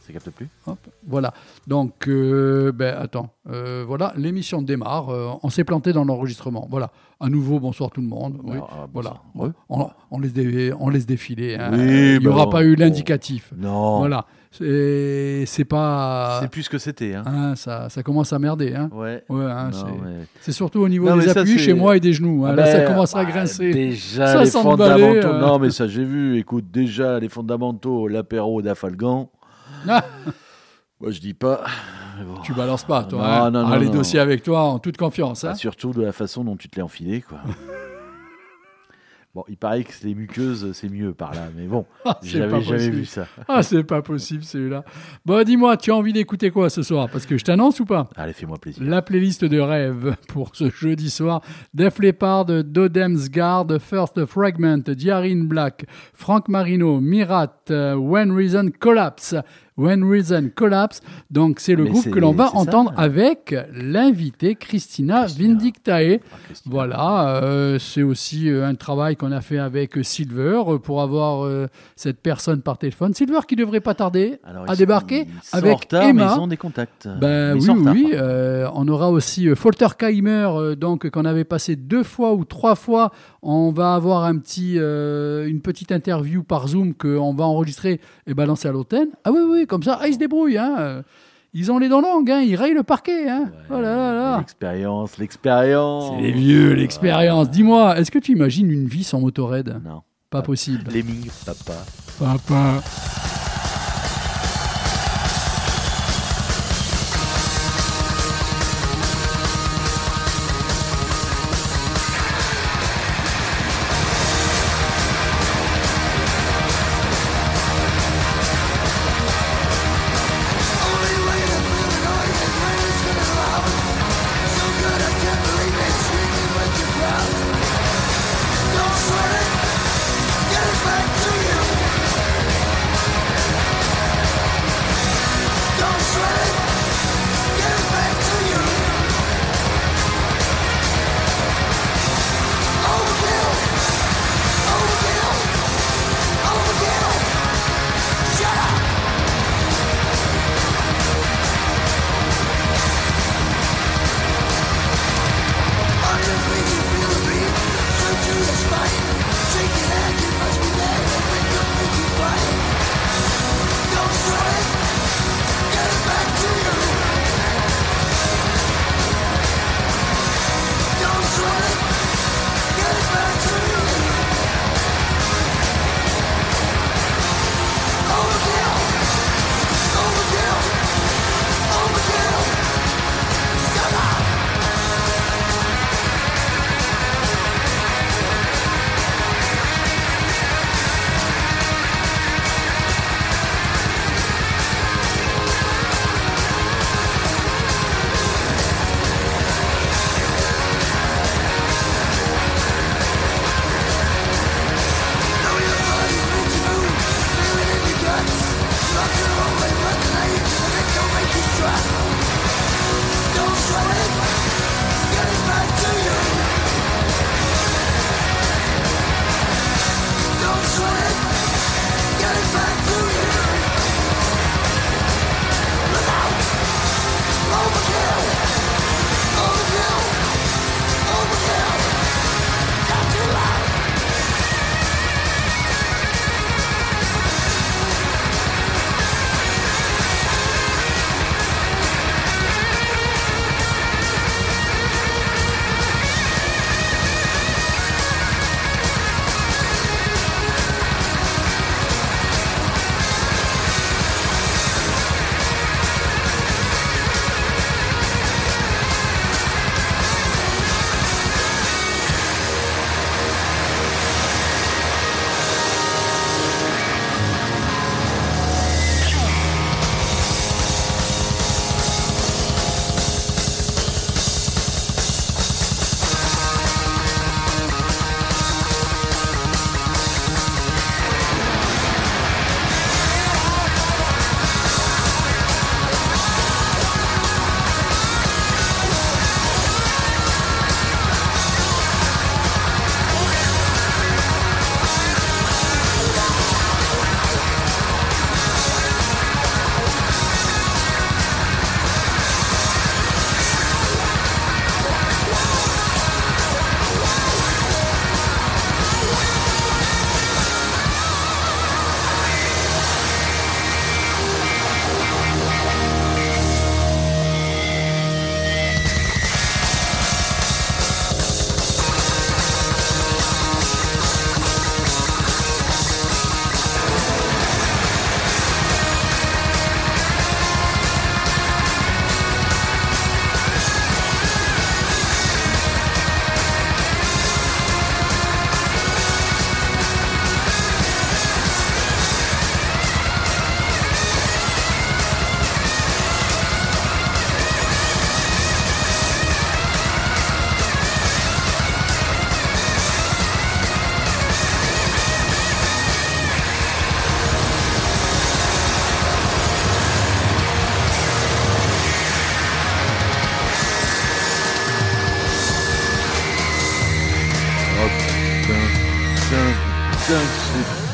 Ça capte plus. Hop, voilà. Donc, attends. Voilà, l'émission démarre. On s'est planté dans l'enregistrement. Voilà. À nouveau, bonsoir tout le monde. Oui. Voilà. Ouais. On laisse défiler. Hein. Oui, Il n'y aura pas eu l'indicatif. Non. Voilà. C'est pas. C'est plus ce que c'était. Hein. Hein, ça commence à merder. Hein. Ouais. Hein, Non, c'est surtout au niveau Non, des mais ça, appuis c'est- chez moi et des genoux. Hein. Ah Là, ben, ça commence à grincer. Déjà, Ça les sent le fondamentaux. balai, Non, mais ça, j'ai vu. Écoute, déjà, les fondamentaux, l'apéro d'Afalgan. Ah, Moi, je dis pas. Mais bon. tu balances pas, toi. Non, hein. non, Les non. dossiers avec toi en toute confiance. Hein. Surtout de la façon dont tu te l'es enfilé, quoi. Bon, il paraît que les muqueuses, c'est mieux par là, mais bon, C'est j'avais pas jamais possible. vu ça. Ah, c'est pas possible celui-là. Bon, dis-moi, tu as envie d'écouter quoi ce soir? Parce que je t'annonce ou pas? Allez, fais-moi plaisir. La playlist de rêve pour ce jeudi soir. Def Leppard, Dodem's Guard, First Fragment, Diarine Black, Frank Marino, Mirat, When Reason Collapse. When Reason Collapse. Donc, c'est le Mais groupe que l'on va c'est entendre ça. avec l'invité Christina Vindictae. Christina. Voilà, c'est aussi un travail qu'on a fait avec Silver pour avoir cette personne par téléphone. Silver qui devrait pas tarder Alors, à débarquer ils sont avec en retard, Emma. mais ils ont des contacts. Ben Mais ils oui, sont en retard, oui. par contre. On aura aussi Folterkeimer, donc qu'on avait passé 2 fois ou 3 fois. On va avoir une petite interview par Zoom qu'on va enregistrer et balancer à l'antenne. Ah oui, comme ça, ils se débrouillent. Hein. Ils ont les dents longues, hein. Ils rayent le parquet. Hein. Ouais, Oh là là là. L'expérience. C'est les vieux, l'expérience. Dis-moi, est-ce que tu imagines une vie sans Motorhead? Non. Pas possible. Lemming, papa. Papa.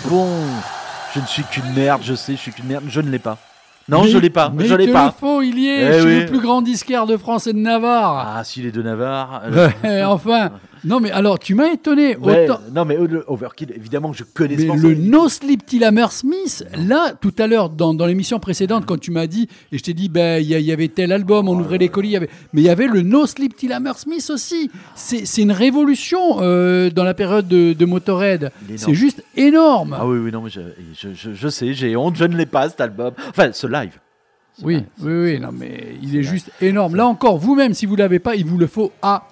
bon. Je ne suis qu'une merde, je sais, je suis qu'une merde. Je ne l'ai pas. Non, Mais- je l'ai pas. Mais Je l'ai te pas. le faut, il y est. Eh Je suis oui. le plus grand disquaire de France et de Navarre. Ah, s'il est de Navarre. Enfin, non mais alors tu m'as étonné. Ouais, Autant... non, mais le Overkill, évidemment que je connais ce Mais morceau. le No Sleep Till Hammersmith, là, tout à l'heure, dans l'émission précédente, quand tu m'as dit, et je t'ai dit, ben, il y avait tel album, on ouvrait les colis, mais il y avait le No Sleep Till Hammersmith aussi. C'est une révolution dans la période de Motorhead. Il est énorme. C'est juste énorme. Ah oui, non, mais je sais, j'ai honte, je ne l'ai pas cet album. Enfin, ce live. Oui, non, mais il est juste énorme. Là encore, vous-même, si vous l'avez pas, il vous le faut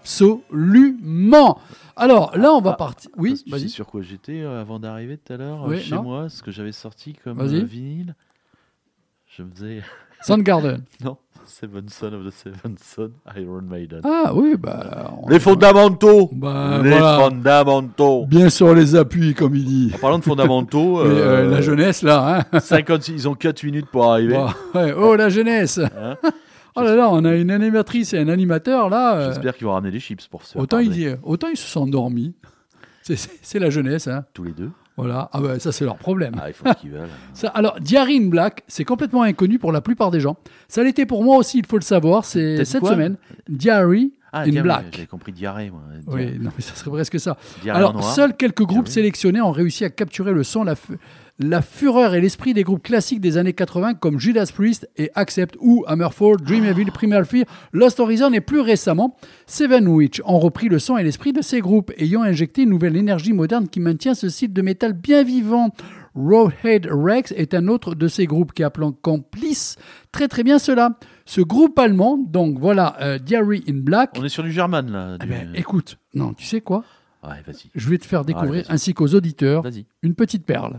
absolument. Alors, là, on va partir. Oui, Tu sais vas-y. sur quoi j'étais avant d'arriver tout à l'heure Oui, chez non. moi, ce que j'avais sorti comme Vas-y. vinyle. Je me faisais. Soundgarden. Non, Seven Son of the Seven Son, Iron Maiden. Ah oui, bah. Les fondamentaux. Bah, Les voilà. fondamentaux. Bien sur les appuis, comme il dit. En parlant de fondamentaux, Mais, la jeunesse, là, hein. 56, ils ont 4 minutes pour arriver. Bon, ouais. Oh, la jeunesse. Hein. Oh là là, on a une animatrice et un animateur, là. J'espère qu'ils vont ramener des chips pour se faire Autant parler. ils se sont endormis. C'est la jeunesse, hein. Tous les deux. Voilà. Ah bah, ça, c'est leur problème. Ah, ils font ce qu'ils veulent. Ça, alors, Diary in Black, c'est complètement inconnu pour la plupart des gens. Ça l'était pour moi aussi, il faut le savoir. C'est T'as dit cette quoi semaine. Diary Ah, in diarrhée, Black. J'avais compris diarrhée, moi. Oui, non, mais ça serait presque ça. Diarrhée en Alors, noir. seuls quelques groupes Diarrhée. sélectionnés ont réussi à capturer le son, la fureur et l'esprit des groupes classiques des années 80 comme Judas Priest et Accept ou Hammerfall, Dream Evil, Primal Fear, Lost Horizon et plus récemment Seven Witch ont repris le son et l'esprit de ces groupes ayant injecté une nouvelle énergie moderne qui maintient ce style de métal bien vivant. Roadhead Rex est un autre de ces groupes qui appelant complice très très bien cela. Ce groupe allemand, donc voilà, Diary in Black. On est sur du German, là. Eh ben, écoute, non, tu sais quoi? Ouais, vas-y. Je vais te faire découvrir, vas-y. ainsi qu'aux auditeurs, Vas-y. une petite perle.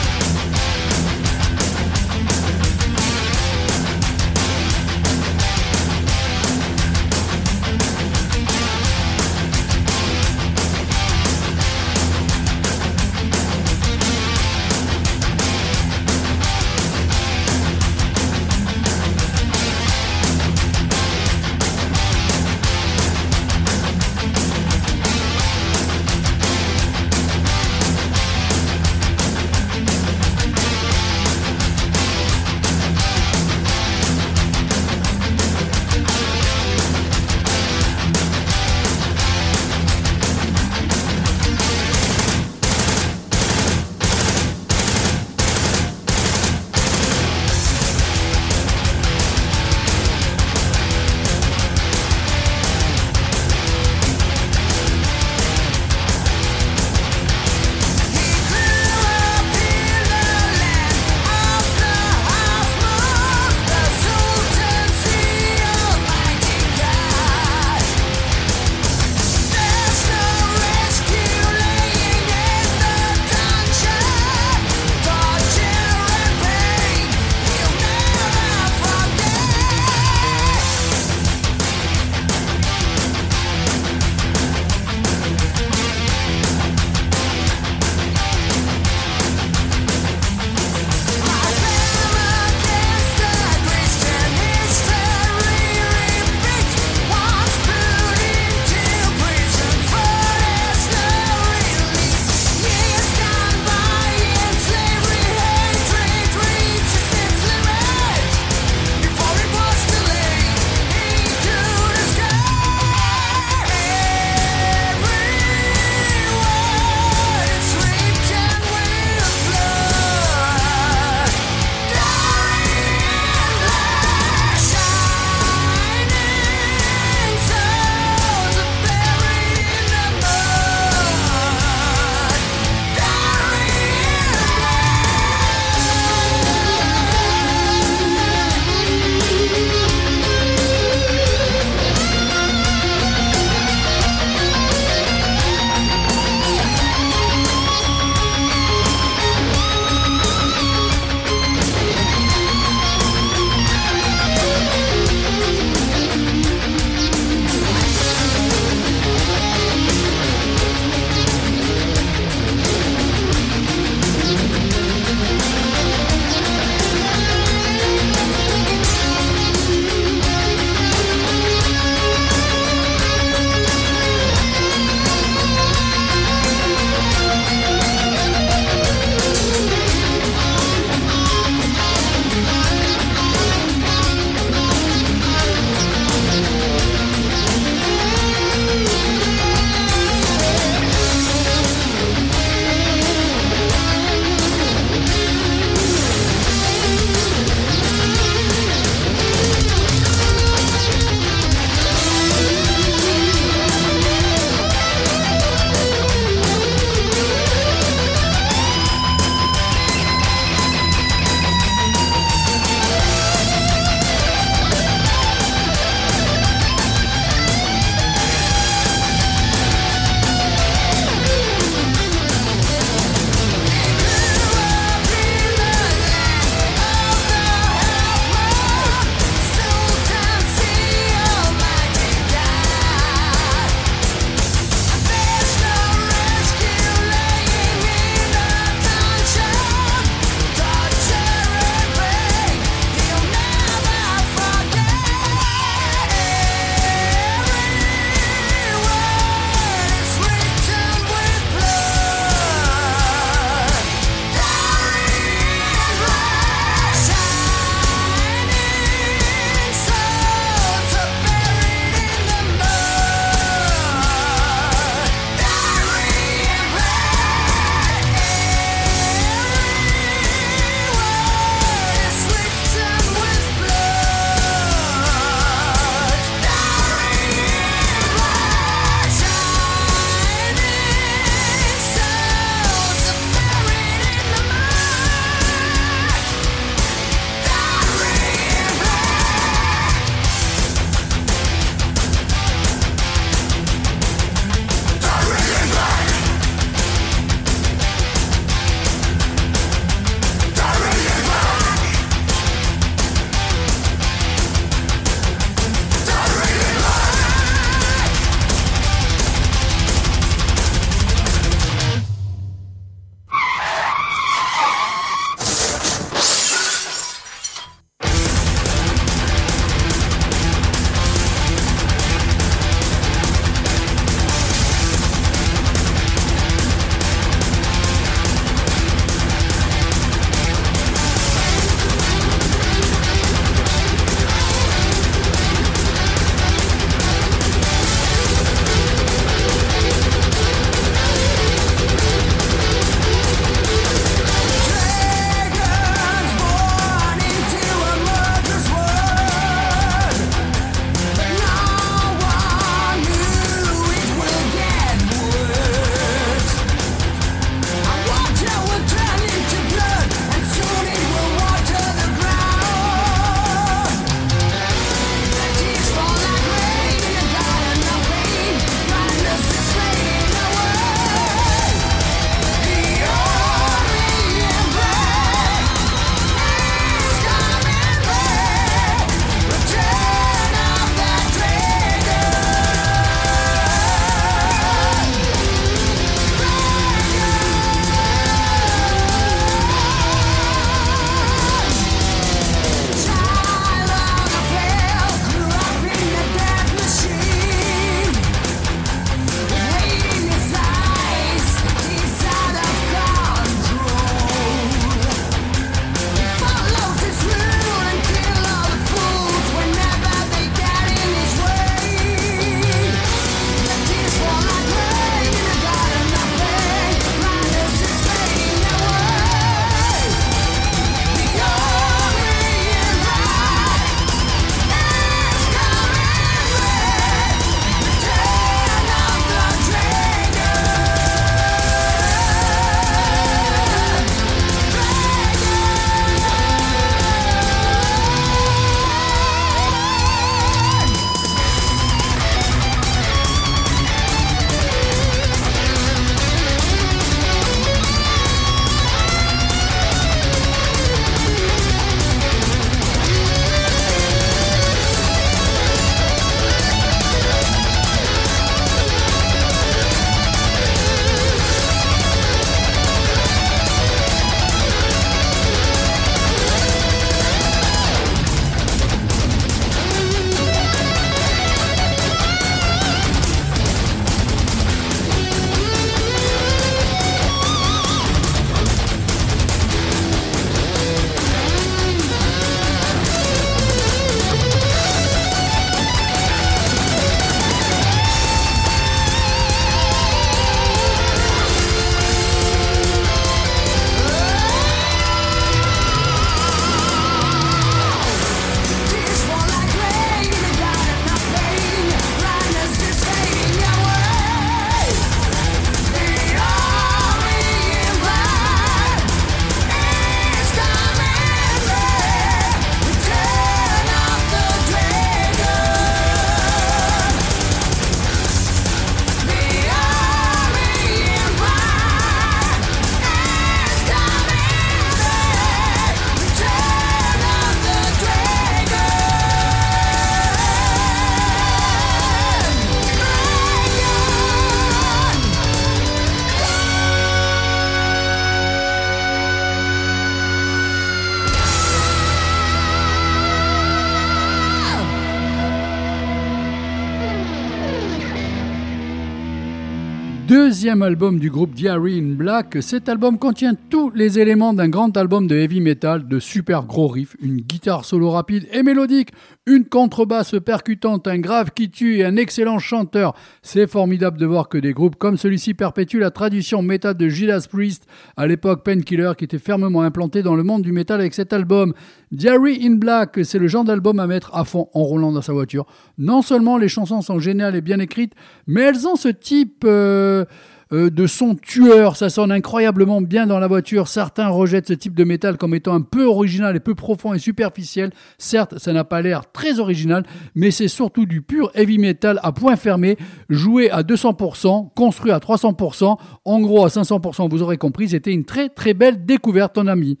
deuxième album du groupe Diary in Black. Cet album contient tous les éléments d'un grand album de heavy metal, de super gros riffs, une guitare solo rapide et mélodique, une contrebasse percutante, un grave qui tue et un excellent chanteur. C'est formidable de voir que des groupes comme celui-ci perpétuent la tradition métal de Judas Priest, à l'époque Painkiller, qui était fermement implanté dans le monde du métal avec cet album. Diary in Black, c'est le genre d'album à mettre à fond en roulant dans sa voiture. Non seulement les chansons sont géniales et bien écrites, mais elles ont ce type de son tueur. Ça sonne incroyablement bien dans la voiture. Certains rejettent ce type de métal comme étant un peu original et peu profond et superficiel. Certes, ça n'a pas l'air très original, mais c'est surtout du pur heavy metal à point fermé, joué à 200%, construit à 300%, en gros à 500%. Vous aurez compris, c'était une très très belle découverte, ton avis.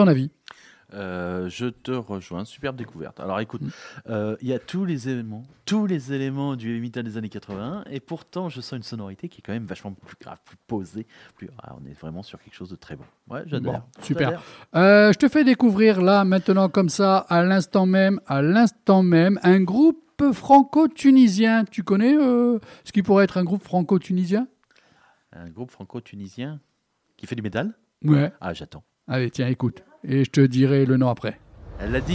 Je te rejoins, superbe découverte. Alors écoute, il y a tous les éléments du heavy metal des années 80, et pourtant je sens une sonorité qui est quand même vachement plus grave, plus posée. On est vraiment sur quelque chose de très bon. Ouais, j'adore. Bon, super. Je te fais découvrir là, maintenant, comme ça, à l'instant même, un groupe franco-tunisien. Tu connais ce qui pourrait être un groupe franco-tunisien ? Un groupe franco-tunisien qui fait du métal ? Ouais. Ah, j'attends. Allez, tiens, écoute. Et je te dirai le nom après. Elle l'a dit.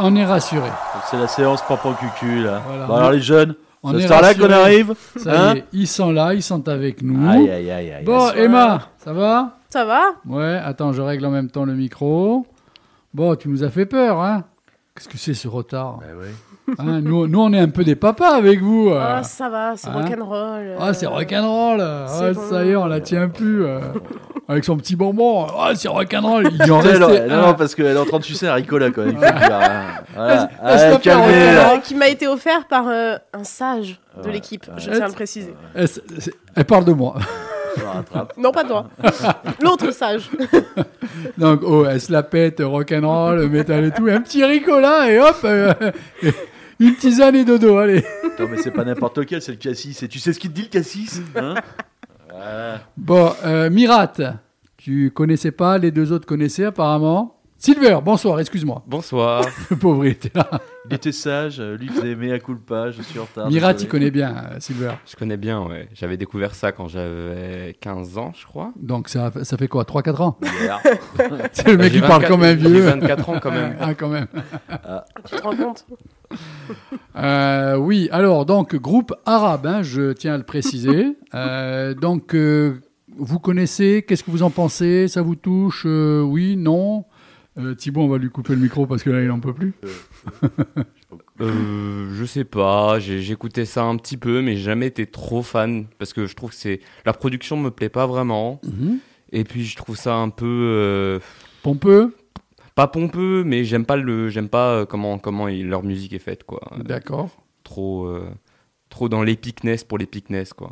on est rassurés. C'est la séance pampan cucu là. Voilà. Bon, alors les jeunes, On c'est est ce temps-là rassurés. qu'on arrive. Ça Hein y est, ils sont là, ils sont avec nous. Aïe aïe aïe aïe. Bon, aïe. Emma, ça va? Ça va? Ouais, attends, je règle en même temps le micro. Bon, tu nous as fait peur, hein? Qu'est-ce que c'est ce retard? Bah ouais. Hein, nous, on est un peu des papas avec vous. Ah, ça va, c'est Hein rock'n'roll. Ah, c'est rock'n'roll. c'est bon. Ça y est, on la tient plus. Avec son petit bonbon. Ah, c'est rock'n'roll. Il en Elle, restait non, un. non, parce qu'elle est en train de sucer un Ricola quand même. Il faut le dire, hein. Voilà. Elle se tape Calmez, un là. Qui m'a été offert par un sage de Ouais, l'équipe, je ouais. tiens à le préciser. Elle parle de moi. Je me rattrape. Non, pas toi. L'autre sage. Donc, elle se la pète, rock'n'roll, métal et tout. Un petit Ricola et hop, une tisane et dodo, allez. Non, mais c'est pas n'importe lequel, c'est le cassis. Et tu sais ce qu'il te dit le cassis, hein? Voilà. Bon, Mirat, tu connaissais pas, les deux autres connaissaient apparemment. Silver, bonsoir, excuse-moi. Bonsoir. Le pauvre, il était là. Il était sage, lui faisait mea culpa, je suis en retard. Mirat, désolé. il connaît bien, Silver. Je connais bien, ouais. J'avais découvert ça quand j'avais 15 ans, je crois. Donc, ça fait quoi, 3-4 ans? Hier. C'est le mec qui J'ai parle 24 comme un J'ai vieux. 24 ans quand même. Ah, quand même. Tu te rends compte? Oui, alors, donc, groupe arabe, hein, je tiens à le préciser. Donc, vous connaissez, qu'est-ce que vous en pensez? Ça vous touche? Oui, non? Thibaut, on va lui couper le micro parce que là, il n'en peut plus. Je sais pas, j'écoutais ça un petit peu, mais j'ai jamais été trop fan parce que je trouve que la production me plaît pas vraiment. Et puis je trouve ça un peu Pompeux? pas pompeux, mais j'aime pas comment leur musique est faite, quoi. D'accord. Trop dans l'épicness pour l'épicness, quoi.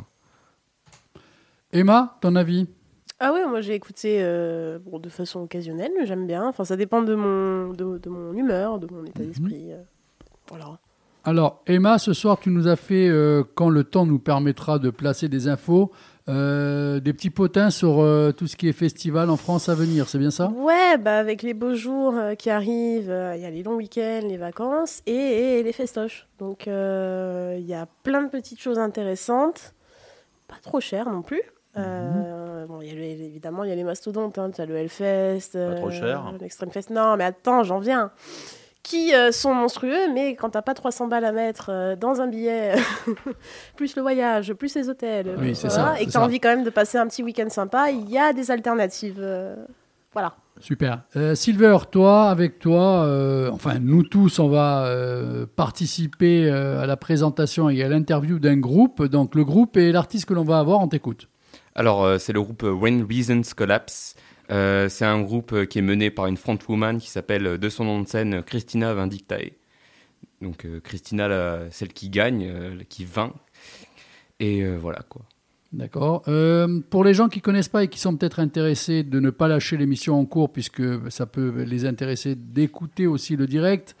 Emma, ton avis? Ah ouais, moi j'ai écouté de façon occasionnelle, j'aime bien. Enfin, ça dépend de mon humeur, de mon état d'esprit. Voilà. Alors, Emma, ce soir, tu nous as fait, quand le temps nous permettra de placer des infos, des petits potins sur tout ce qui est festival en France à venir, c'est bien ça? Ouais, bah avec les beaux jours qui arrivent, il y a les longs week-ends, les vacances et les festoches. Donc il y a plein de petites choses intéressantes, pas trop chères non plus. Bon, évidemment, il y a les mastodontes, hein, tu as le Hellfest, Pas trop cher. l'Extreme Fest. Non, mais attends, j'en viens. Qui sont monstrueux, mais quand t'as pas 300 balles à mettre dans un billet, plus le voyage, plus les hôtels, Oui, c'est ça, et c'est que t'as ça. envie quand même de passer un petit week-end sympa, il y a des alternatives. Voilà. Super. Silver, toi, avec toi, enfin, nous tous, on va participer à la présentation et à l'interview d'un groupe. Donc, le groupe et l'artiste que l'on va avoir, on t'écoute. Alors, c'est le groupe When Reasons Collapse. C'est un groupe qui est mené par une frontwoman qui s'appelle, de son nom de scène, Christina Vindictae. Donc, Christina, celle qui gagne, qui vainc. Et voilà, quoi. D'accord. Pour les gens qui ne connaissent pas et qui sont peut-être intéressés de ne pas lâcher l'émission en cours, puisque ça peut les intéresser d'écouter aussi le direct,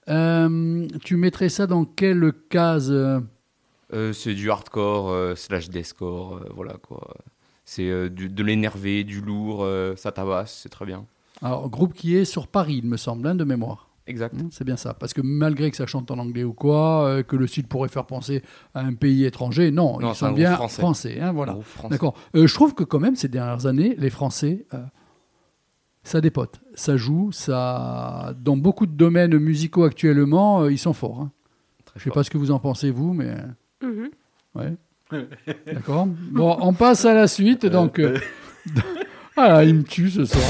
tu mettrais ça dans quelle case? C'est du hardcore / deathcore, voilà, quoi. C'est de l'énervé, du lourd, ça tabasse, c'est très bien. Alors, groupe qui est sur Paris, il me semble, hein, de mémoire. Exact. C'est bien ça. Parce que malgré que ça chante en anglais ou quoi, que le site pourrait faire penser à un pays étranger, non, Non, ils c'est un sont groupe bien français. hein, voilà. Groupe français. D'accord. Je trouve que quand même, ces dernières années, les Français, ça dépote. Ça joue, ça... Dans beaucoup de domaines musicaux actuellement, ils sont forts. Hein. Très Je ne sais fort. pas ce que vous en pensez, vous, mais... Mhm. Ouais. D'accord. Bon, on passe à la suite. Donc, voilà, il me tue ce soir.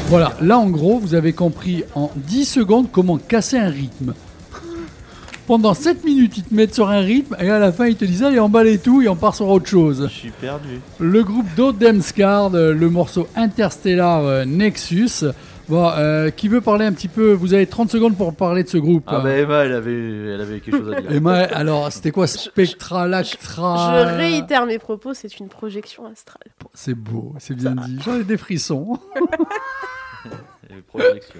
Voilà, là en gros, vous avez compris en 10 secondes comment casser un rythme. Pendant 7 minutes, ils te mettent sur un rythme et à la fin, ils te disent allez, emballe tout et on part sur autre chose. Je suis perdu. Le groupe Dodemscard, le morceau Interstellar Nexus. Bon, qui veut parler un petit peu? Vous avez 30 secondes pour parler de ce groupe. Ah bah Emma, elle avait quelque chose à dire. Emma, alors, c'était quoi Spectral, Actra? Je réitère mes propos, c'est une projection astrale. C'est beau, c'est bien dit. J'en ai des frissons. Projection.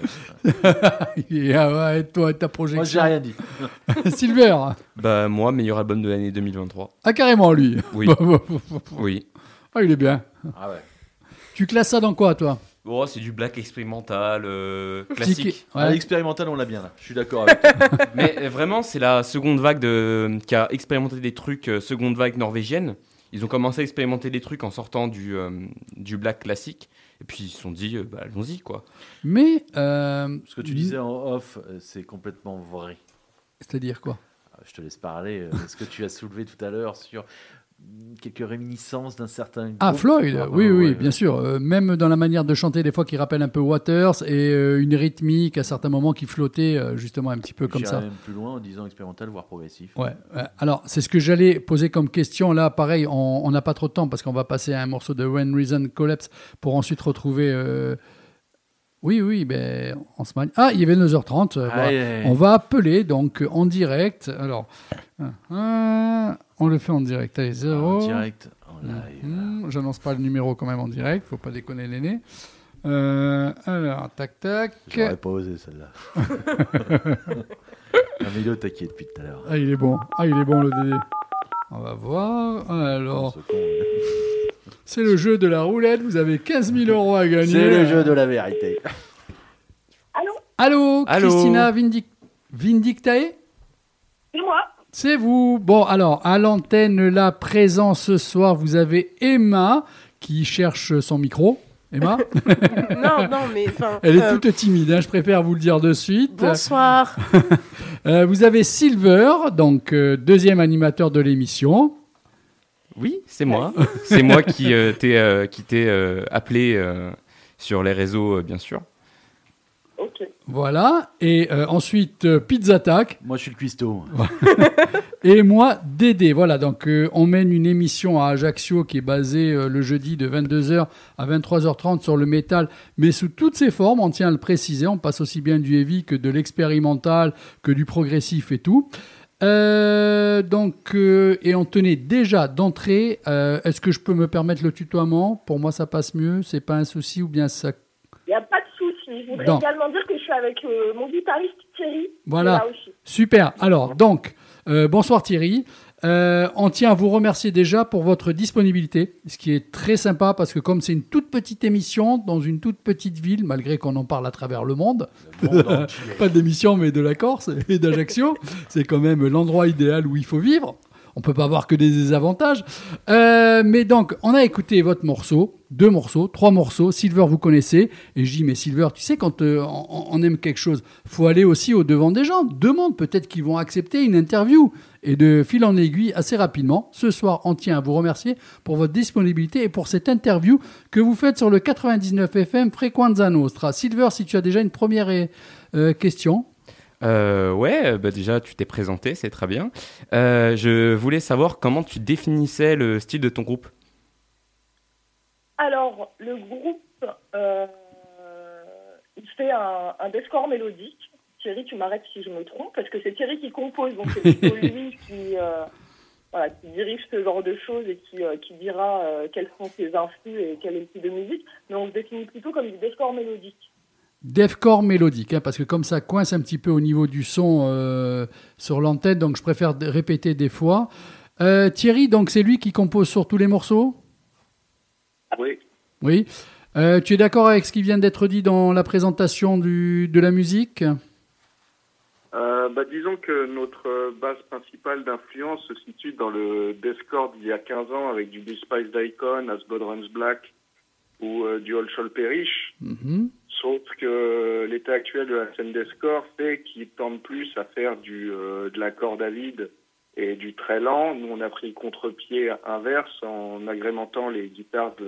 Et toi, ta projection. Moi, j'ai rien dit. Silver. Bah, moi, meilleur album de l'année 2023. Ah, carrément, lui. Oui. Oui. Ah, il est bien. Ah ouais. Tu classes ça dans quoi, toi? Oh, c'est du black expérimental, classique. Ouais. À l'expérimental, on l'a bien là. Je suis d'accord avec toi. Mais vraiment, c'est la seconde vague qui a expérimenté des trucs, seconde vague norvégienne. Ils ont commencé à expérimenter des trucs en sortant du black classique. Et puis ils se sont dit, bah, allons-y, quoi. Mais. Ce que tu disais en off, c'est complètement vrai. C'est-à-dire quoi? Je te laisse parler. Ce que tu as soulevé tout à l'heure sur quelques réminiscences d'un certain groupe. Ah, Floyd, oui, ouais. bien sûr. Même dans la manière de chanter, des fois, qui rappelle un peu Waters et une rythmique à certains moments qui flottait justement un petit peu comme ça. Même plus loin en disant expérimental, voire progressif. Ouais. Alors, c'est ce que j'allais poser comme question. Là, pareil, on n'a pas trop de temps parce qu'on va passer à un morceau de When Reason Collapse pour ensuite retrouver. Oui, ben, on se marie. Ah, il est 22h30. On va appeler donc en direct. Alors, on le fait en direct. Allez, 0. En direct, en live. J'annonce pas le numéro quand même en direct. Faut pas déconner l'aîné. Alors, tac. J'aurais pas osé celle-là. Milo taquet depuis tout à l'heure. Ah, il est bon. Le Dédé. On va voir. Alors, c'est le jeu de la roulette. Vous avez 15 000 € à gagner. C'est le jeu de la vérité. Allô, Christina Vindictae? C'est moi. C'est vous. Bon, alors, à l'antenne, là, présent ce soir, vous avez Emma qui cherche son micro. Emma? Non, mais enfin. Elle est toute timide, hein, je préfère vous le dire de suite. Bonsoir. Vous avez Silver, donc deuxième animateur de l'émission. Oui, c'est moi. C'est moi qui t'ai appelé sur les réseaux, bien sûr. Ok. Voilà. Et ensuite, Pizza Attack. Moi, je suis le cuistot. Et moi, Dédé. Voilà, donc on mène une émission à Ajaccio qui est basée le jeudi de 22h à 23h30 sur le métal, mais sous toutes ses formes, on tient à le préciser. On passe aussi bien du heavy que de l'expérimental, que du progressif et tout. Et on tenait déjà d'entrée. Est-ce que je peux me permettre le tutoiement? Pour moi, ça passe mieux. C'est pas un souci ou bien ça... Il n'y a pas de souci. Je voudrais également dire que je suis avec mon guitariste Thierry. Voilà, Là aussi. super. Alors, donc, bonsoir Thierry. On tient à vous remercier déjà pour votre disponibilité, ce qui est très sympa parce que comme c'est une toute petite émission dans une toute petite ville, malgré qu'on en parle à travers le monde, pas d'émission mais de la Corse et d'Ajaccio, c'est quand même l'endroit idéal où il faut vivre. On peut pas avoir que des désavantages. Mais donc, on a écouté votre morceau, 2 morceaux, 3 morceaux. Silver, vous connaissez. Et je dis, mais Silver, tu sais, quand on aime quelque chose, faut aller aussi au devant des gens. Demande, peut-être qu'ils vont accepter une interview. Et de fil en aiguille, assez rapidement, ce soir, on tient à vous remercier pour votre disponibilité et pour cette interview que vous faites sur le 99 FM Frequenza Nostra. Silver, si tu as déjà une première question. Déjà tu t'es présenté, c'est très bien. Je voulais savoir comment tu définissais le style de ton groupe. Alors, le groupe, il fait un deathcore mélodique. Thierry, tu m'arrêtes si je me trompe, parce que c'est Thierry qui compose, donc c'est plutôt lui qui dirige ce genre de choses et qui dira quels sont ses influx et quel est le type de musique. Mais on se définit plutôt comme du deathcore mélodique. Deathcore mélodique, hein, parce que comme ça coince un petit peu au niveau du son sur l'antenne, donc je préfère répéter des fois. Thierry, donc c'est lui qui compose sur tous les morceaux? Oui. Oui. Tu es d'accord avec ce qui vient d'être dit dans la présentation de la musique? Disons que notre base principale d'influence se situe dans le deathcore d'il y a 15 ans avec du Despised Icon, As Blood Runs Black ou du All Shall Perish. Mm-hmm. Sauf que l'état actuel de la scène deathcore fait qu'ils tendent plus à faire de la corde à vide et du très lent. Nous, on a pris le contre-pied inverse en agrémentant les guitares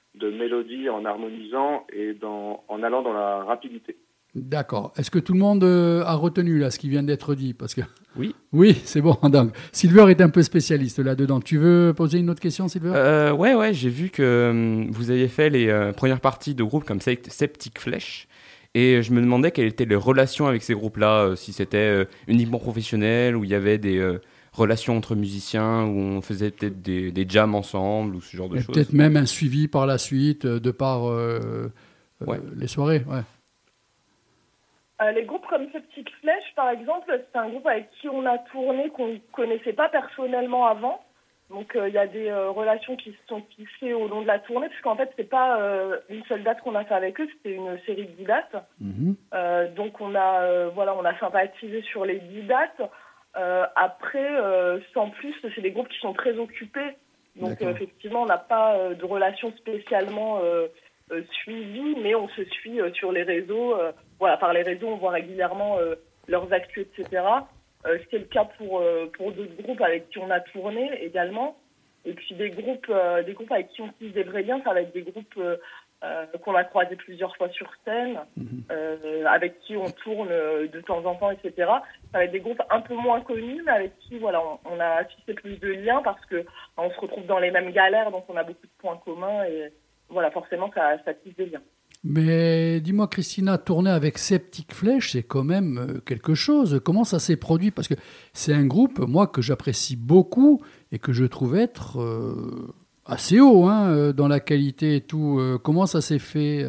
de mélodie en harmonisant et en allant dans la rapidité. D'accord. Est-ce que tout le monde a retenu là ce qui vient d'être dit? Parce que Oui. oui, c'est bon. Donc, Silver est un peu spécialiste là-dedans. Tu veux poser une autre question, Silver? Ouais, j'ai vu que vous aviez fait les premières parties de groupes comme Septic Flesh. Et je me demandais quelles étaient les relations avec ces groupes-là, si c'était uniquement professionnel, ou il y avait des relations entre musiciens, où on faisait peut-être des jams ensemble, ou ce genre de Et choses. peut-être même un suivi par la suite de par Ouais. les soirées. Ouais. Les groupes comme Septic Flesh, par exemple, c'est un groupe avec qui on a tourné, qu'on ne connaissait pas personnellement avant. Donc il y a des relations qui se sont tissées au long de la tournée, parce qu'en fait, c'est pas une seule date qu'on a fait avec eux, c'était une série de 10 dates. Mhm. Donc on a sympathisé sur les 10 dates. Après, sans plus, c'est des groupes qui sont très occupés. Donc D'accord. effectivement, on n'a pas de relation spécialement suivie, mais on se suit sur les réseaux. Par les réseaux, on voit régulièrement leurs actus, etc. C'est le cas pour d'autres groupes avec qui on a tourné également. Et puis des groupes avec qui on tisse des vrais liens, ça va être des groupes qu'on a croisés plusieurs fois sur scène, avec qui on tourne de temps en temps, etc. Ça va être des groupes un peu moins connus, mais avec qui on a tissé plus de liens parce que on se retrouve dans les mêmes galères, donc on a beaucoup de points communs et forcément ça tisse des liens. Mais dis-moi, Christina, tourner avec Septic Flesh, c'est quand même quelque chose. Comment ça s'est produit? Parce que c'est un groupe, moi, que j'apprécie beaucoup et que je trouve être assez haut dans la qualité et tout. Comment ça s'est fait?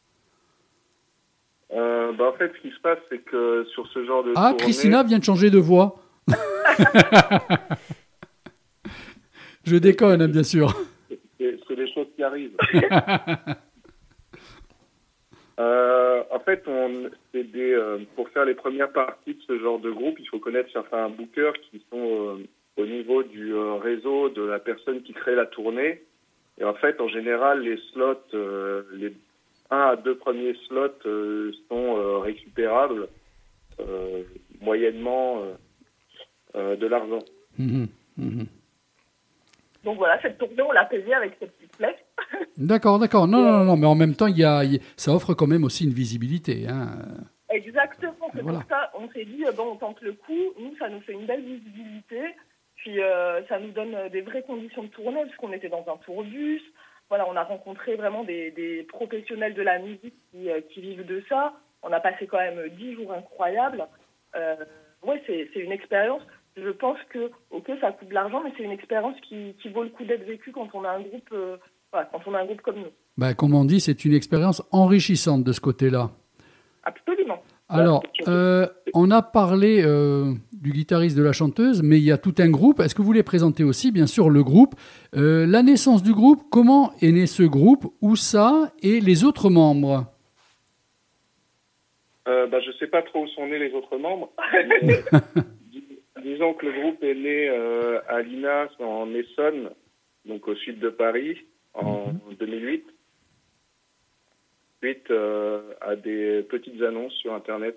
En fait, ce qui se passe, c'est que sur ce genre de Ah, tournée... Christina vient de changer de voix. Je déconne, bien sûr. C'est des choses qui arrivent. En fait, pour faire les premières parties de ce genre de groupe, il faut connaître certains bookers qui sont au niveau du réseau de la personne qui crée la tournée. Et en fait, en général, les slots, les 1 à 2 premiers slots sont récupérables moyennement de l'argent. Donc voilà, cette tournée, on l'a payée avec ces petites flèches. D'accord. Non, mais en même temps, ça offre quand même aussi une visibilité. Exactement, c'est Voilà. pour ça on s'est dit, on tente le coup, nous ça nous fait une belle visibilité, puis ça nous donne des vraies conditions de tournée, parce qu'on était dans un tourbus, on a rencontré vraiment des professionnels de la musique qui vivent de ça, on a passé quand même 10 jours incroyables, c'est une expérience, je pense que, ça coûte de l'argent, mais c'est une expérience qui vaut le coup d'être vécue quand on a un groupe, comme nous. Comme on dit, c'est une expérience enrichissante de ce côté-là. Absolument. Alors, on a parlé du guitariste, de la chanteuse, mais il y a tout un groupe. Est-ce que vous voulez présenter aussi, bien sûr, le groupe, la naissance du groupe, comment est né ce groupe, où ça, et les autres membres? Je ne sais pas trop où sont nés les autres membres. Disons que le groupe est né à Linas, en Essonne, donc au sud de Paris, en 2008. Suite à des petites annonces sur Internet.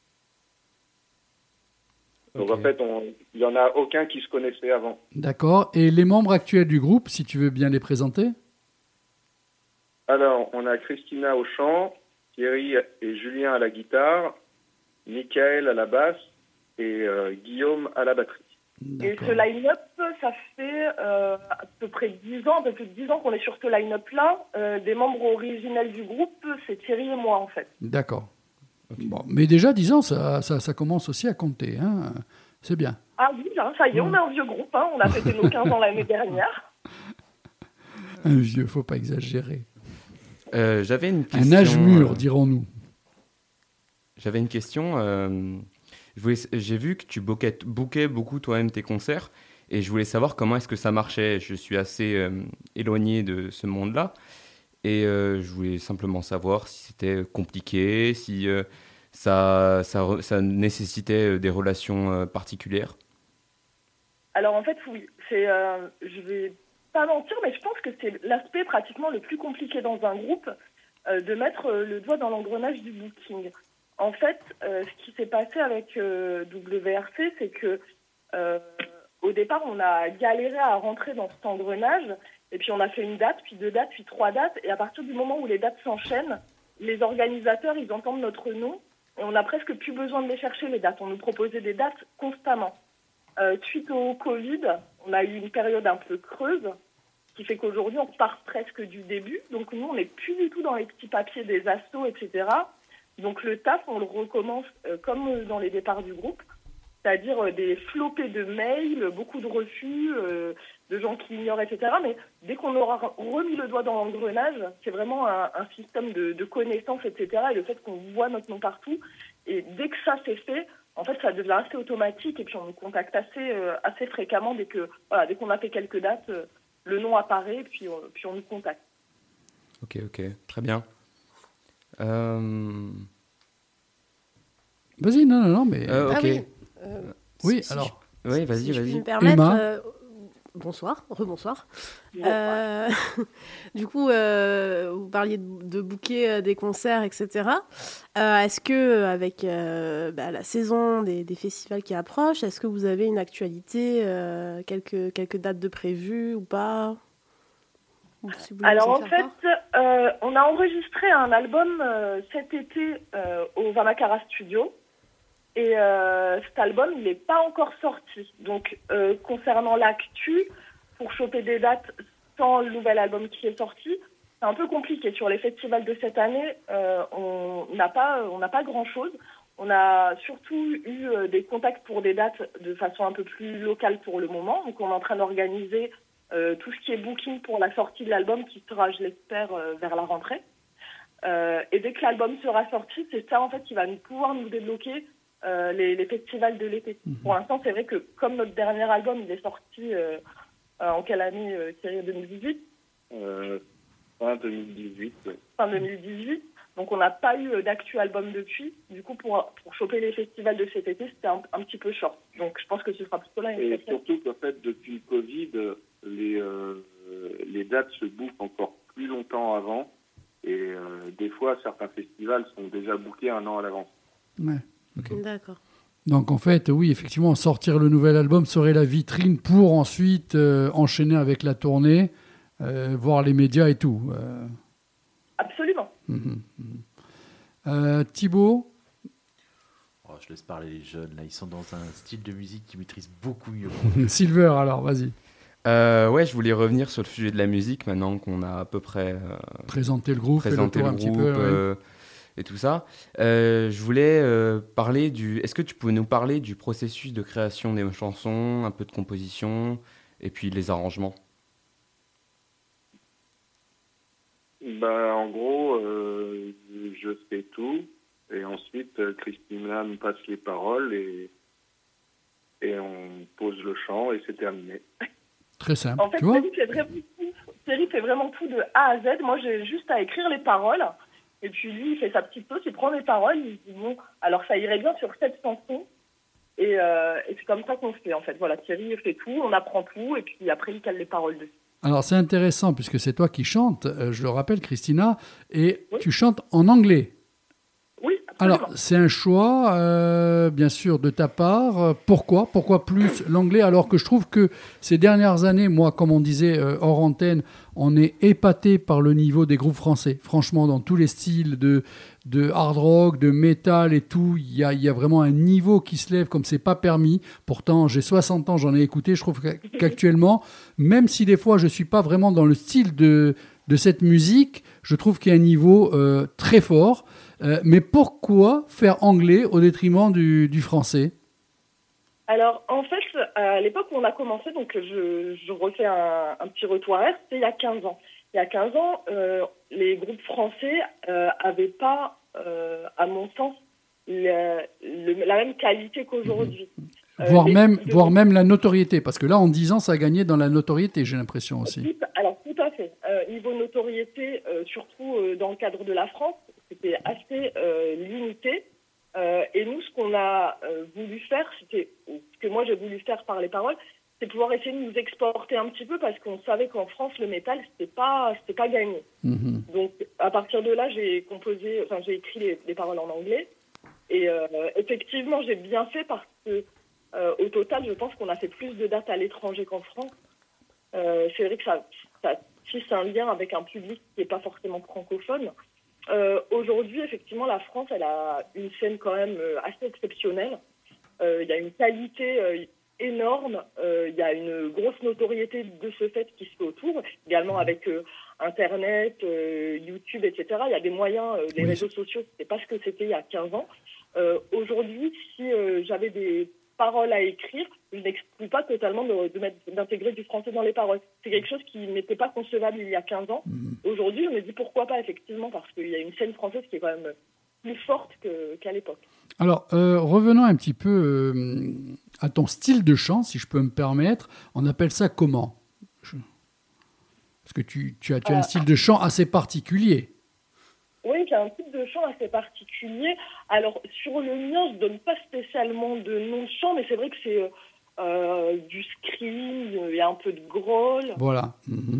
Donc en fait, il n'y en a aucun qui se connaissait avant. D'accord. Et les membres actuels du groupe, si tu veux bien les présenter? Alors, on a Christina au chant, Thierry et Julien à la guitare, Michael à la basse et Guillaume à la batterie. Et ce line-up, ça fait à peu près 10 ans, un peu plus de 10 ans qu'on est sur ce line-up-là. Des membres originels du groupe, c'est Thierry et moi, en fait. D'accord. Bon, mais déjà, 10 ans, ça commence aussi à compter. C'est bien. Ah oui, ça y est, on est un vieux groupe. On a fêté nos 15 ans l'année dernière. Un vieux, faut pas exagérer. J'avais une question. Un âge mûr, dirons-nous. J'avais une question. J'ai vu que tu bookais beaucoup toi-même tes concerts et je voulais savoir comment est-ce que ça marchait. Je suis assez éloigné de ce monde-là et je voulais simplement savoir si c'était compliqué, si ça nécessitait des relations particulières. Alors en fait, oui. Je vais pas mentir, mais je pense que c'est l'aspect pratiquement le plus compliqué dans un groupe, de mettre le doigt dans l'engrenage du booking. En fait, ce qui s'est passé avec WRC, c'est que au départ, on a galéré à rentrer dans cet engrenage Et puis on a fait une date, puis 2 dates, puis 3 dates. Et à partir du moment où les dates s'enchaînent, les organisateurs, ils entendent notre nom. Et on n'a presque plus besoin de les chercher, les dates. On nous proposait des dates constamment. Suite au Covid, on a eu une période un peu creuse, qui fait qu'aujourd'hui, on part presque du début. Donc nous, on n'est plus du tout dans les petits papiers des astos, etc. Donc le taf, on le recommence comme dans les départs du groupe, c'est-à-dire des flopées de mails, beaucoup de refus, de gens qui ignorent, etc. Mais dès qu'on aura remis le doigt dans l'engrenage, c'est vraiment un système de connaissances, etc. Et le fait qu'on voit notre nom partout, et dès que ça c'est fait, en fait, ça devient assez automatique et puis on nous contacte assez fréquemment dès qu'on a fait quelques dates, le nom apparaît et puis on nous contacte. Ok, très bien. Vas-y, non, mais... ok. Ah oui. Oui, si alors... Oui, vas-y, si je vas-y. puis me permettre, Emma. bonsoir, rebonsoir. Bonsoir. Du coup, vous parliez de booker des concerts, etc. Est-ce que avec la saison des festivals qui approche, est-ce que vous avez une actualité, quelques dates de prévues ou pas? Ou si vous voulez Alors nous en faire part. fait, on a enregistré un album cet été au Vamakara Studio. Et cet album, il n'est pas encore sorti. Donc, concernant l'actu, pour choper des dates sans le nouvel album qui est sorti, c'est un peu compliqué. Sur les festivals de cette année, on n'a pas grand-chose. On a surtout eu des contacts pour des dates de façon un peu plus locale pour le moment. Donc, on est en train d'organiser tout ce qui est booking pour la sortie de l'album qui sera, je l'espère, vers la rentrée. Et dès que l'album sera sorti, c'est ça, en fait, qui va pouvoir nous débloquer les festivals de l'été. Pour l'instant, c'est vrai que comme notre dernier album, il est sorti en quelle année, Thierry, 2018 Fin 2018. Ouais. Fin 2018. Donc, on n'a pas eu d'actu album depuis. Du coup, pour choper les festivals de cet été, c'était un petit peu short. Donc, je pense que ce sera plutôt là. Et surtout qu'en fait, depuis le Covid, les dates se bookent encore plus longtemps avant. Et des fois, certains festivals sont déjà bookés 1 an à l'avance. Ouais. Ok. D'accord. Donc en fait, oui, effectivement, sortir le nouvel album serait la vitrine pour ensuite enchaîner avec la tournée, voir les médias et tout. Absolument. Thibaut, Oh, je laisse parler les jeunes, là, ils sont dans un style de musique qu'ils maîtrisent beaucoup mieux. Silver, alors vas-y, Ouais, je voulais revenir sur le sujet de la musique maintenant qu'on a à peu près présenter le groupe, présenté fais le le tour un groupe petit peu. Ouais. et tout ça. Je voulais parler du... Est-ce que tu pouvais nous parler du processus de création des chansons, un peu de composition et puis les arrangements? En gros, je fais tout. Et ensuite, Christina me passe les paroles et on pose le chant et c'est terminé. Très simple, En fait, tu vois. Thierry fait vraiment tout de A à Z. Moi, j'ai juste à écrire les paroles. Et puis lui, il fait sa petite sauce, il prend les paroles, il se dit bon, alors ça irait bien sur cette chanson. Et c'est comme ça qu'on fait, en fait. Voilà, Thierry fait tout, on apprend tout, et puis après, il cale les paroles dessus. Alors c'est intéressant puisque c'est toi qui chantes, je le rappelle Christina, et Oui. tu chantes en anglais. Oui, absolument. Alors c'est un choix, bien sûr, de ta part. Pourquoi plus l'anglais alors que je trouve que ces dernières années, moi, comme on disait hors antenne, on est épaté par le niveau des groupes français. Franchement, dans tous les styles de hard rock, de métal et tout, il y a vraiment un niveau qui se lève comme c'est pas permis. Pourtant, j'ai 60 ans, j'en ai écouté. Je trouve qu'actuellement, même si des fois je suis pas vraiment dans le style de cette musique, je trouve qu'il y a un niveau très fort. Mais pourquoi faire anglais au détriment du français? Alors, en fait, à l'époque où on a commencé, donc je refais un petit retour arrière, c'était il y a 15 ans. Il y a 15 ans, les groupes français n'avaient pas, à mon sens, la même qualité qu'aujourd'hui. Voire même la notoriété, parce que là, en 10 ans, ça a gagné dans la notoriété, j'ai l'impression aussi. Alors, tout à fait. Niveau notoriété, surtout dans le cadre de la France, c'était assez limité. Et nous, ce qu'on a voulu faire, ce que moi j'ai voulu faire par les paroles, c'est pouvoir essayer de nous exporter un petit peu parce qu'on savait qu'en France, le métal, c'était pas gagné. Donc, à partir de là, j'ai écrit les paroles en anglais. Et effectivement, j'ai bien fait parce que, au total, je pense qu'on a fait plus de dates à l'étranger qu'en France. C'est vrai que ça tisse un lien avec un public qui n'est pas forcément francophone. Aujourd'hui, effectivement, la France, elle a une scène quand même assez exceptionnelle. Il y a une qualité énorme, il y a une grosse notoriété de ce fait qui se fait autour, également avec Internet, YouTube, etc. Il y a des moyens, les réseaux sociaux, c'était pas ce que c'était il y a 15 ans. Aujourd'hui, si j'avais des paroles à écrire, je n'exclus pas totalement d'intégrer du français dans les paroles. C'est quelque chose qui n'était pas concevable il y a 15 ans. Aujourd'hui, je me dis pourquoi pas, effectivement, parce qu'il y a une scène française qui est quand même plus forte qu'à l'époque. Alors, revenons un petit peu à ton style de chant, si je peux me permettre. On appelle ça comment ? Parce que tu as un style de chant assez particulier. Oui, j'ai un type de chant assez particulier. Alors, sur le mien, je ne donne pas spécialement de nom de chant, mais c'est vrai que c'est du scream, il y a un peu de growl. Voilà.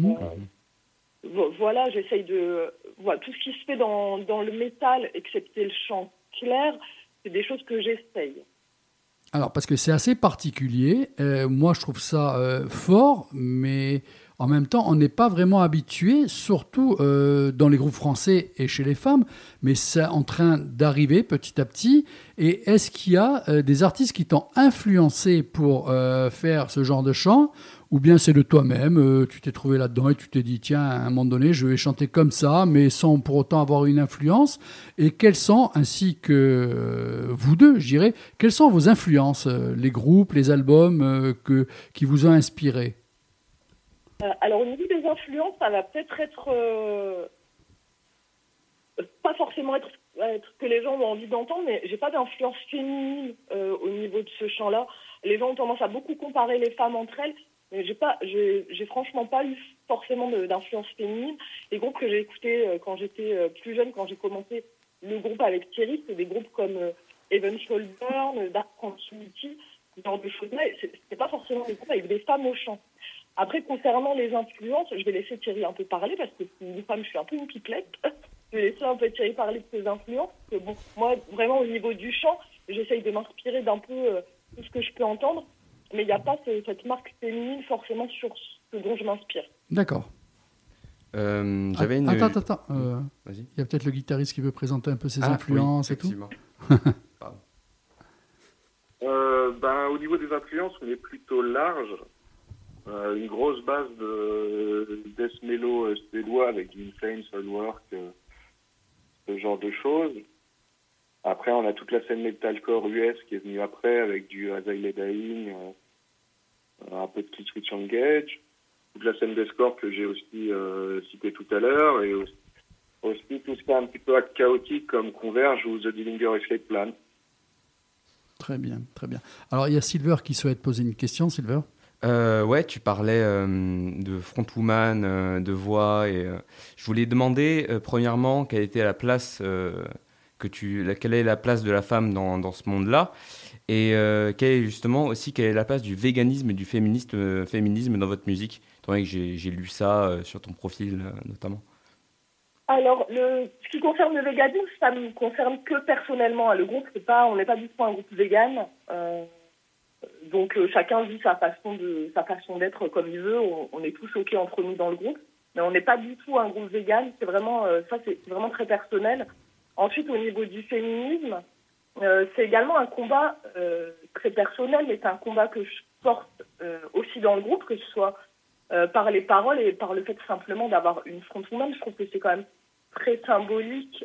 Voilà, j'essaye de... Voilà, tout ce qui se fait dans le métal, excepté le chant clair, c'est des choses que j'essaye. Alors, parce que c'est assez particulier. Moi, je trouve ça fort, mais en même temps, on n'est pas vraiment habitué, surtout dans les groupes français et chez les femmes, mais c'est en train d'arriver petit à petit. Et est-ce qu'il y a des artistes qui t'ont influencé pour faire ce genre de chant ? Ou bien c'est de toi-même, tu t'es trouvé là-dedans et tu t'es dit, tiens, à un moment donné, je vais chanter comme ça, mais sans pour autant avoir une influence. Et quelles sont, ainsi que vous deux, je dirais, quelles sont vos influences, les groupes, les albums qui vous ont inspiré ? Alors, au niveau des influences, ça va peut-être être... pas forcément être que les gens ont envie d'entendre, mais j'ai pas d'influence féminine au niveau de ce chant-là. Les gens ont tendance à beaucoup comparer les femmes entre elles. Mais j'ai franchement pas eu forcément d'influence féminine. Les groupes que j'ai écoutés quand j'étais plus jeune, quand j'ai commencé le groupe avec Thierry, c'est des groupes comme Eventual Burn, Dark Tranquility, ce genre de choses-là. C'était pas forcément des groupes avec des femmes au chant. Après, concernant les influences, je vais laisser Thierry un peu parler parce que c'est une femme, je suis un peu une pipelette. Je vais laisser un peu Thierry parler de ses influences. Parce que bon, moi, vraiment, au niveau du chant, j'essaye de m'inspirer d'un peu tout ce que je peux entendre. Mais il n'y a pas cette marque féminine forcément sur ce dont je m'inspire. D'accord. J'avais une... Attends. Vas-y. Il y a peut-être le guitariste qui veut présenter un peu ses influences et tout. Pardon. Au niveau des influences, on est plutôt large. Une grosse base de death mellow suédois avec du Insane, Soilwork, ce genre de choses. Après, on a toute la scène metalcore US qui est venue après avec du As I Lay Dying, un peu de Kill Switch Engage, toute la scène deathcore que j'ai aussi cité tout à l'heure, et aussi tout ce qui est un petit peu chaotique comme Converge ou The Dillinger Escape Plan. Très bien, très bien. Alors, il y a Silver qui souhaite poser une question. Silver ? Ouais, tu parlais de frontwoman, de voix, et je voulais demander premièrement quelle était la place quelle est la place de la femme dans ce monde-là, et quelle est la place du véganisme et du féminisme dans votre musique, étant donné que j'ai lu ça sur ton profil notamment. Alors, ce qui concerne le véganisme, ça ne me concerne que personnellement. Le groupe, on n'est pas du tout un groupe vegan. Donc chacun vit sa façon d'être comme il veut. On est tous OK entre nous dans le groupe, mais on n'est pas du tout un groupe vegan. C'est vraiment c'est vraiment très personnel. Ensuite, au niveau du féminisme, c'est également un combat très personnel, mais c'est un combat que je porte aussi dans le groupe, que ce soit par les paroles et par le fait simplement d'avoir une frontwoman. Je trouve que c'est quand même très symbolique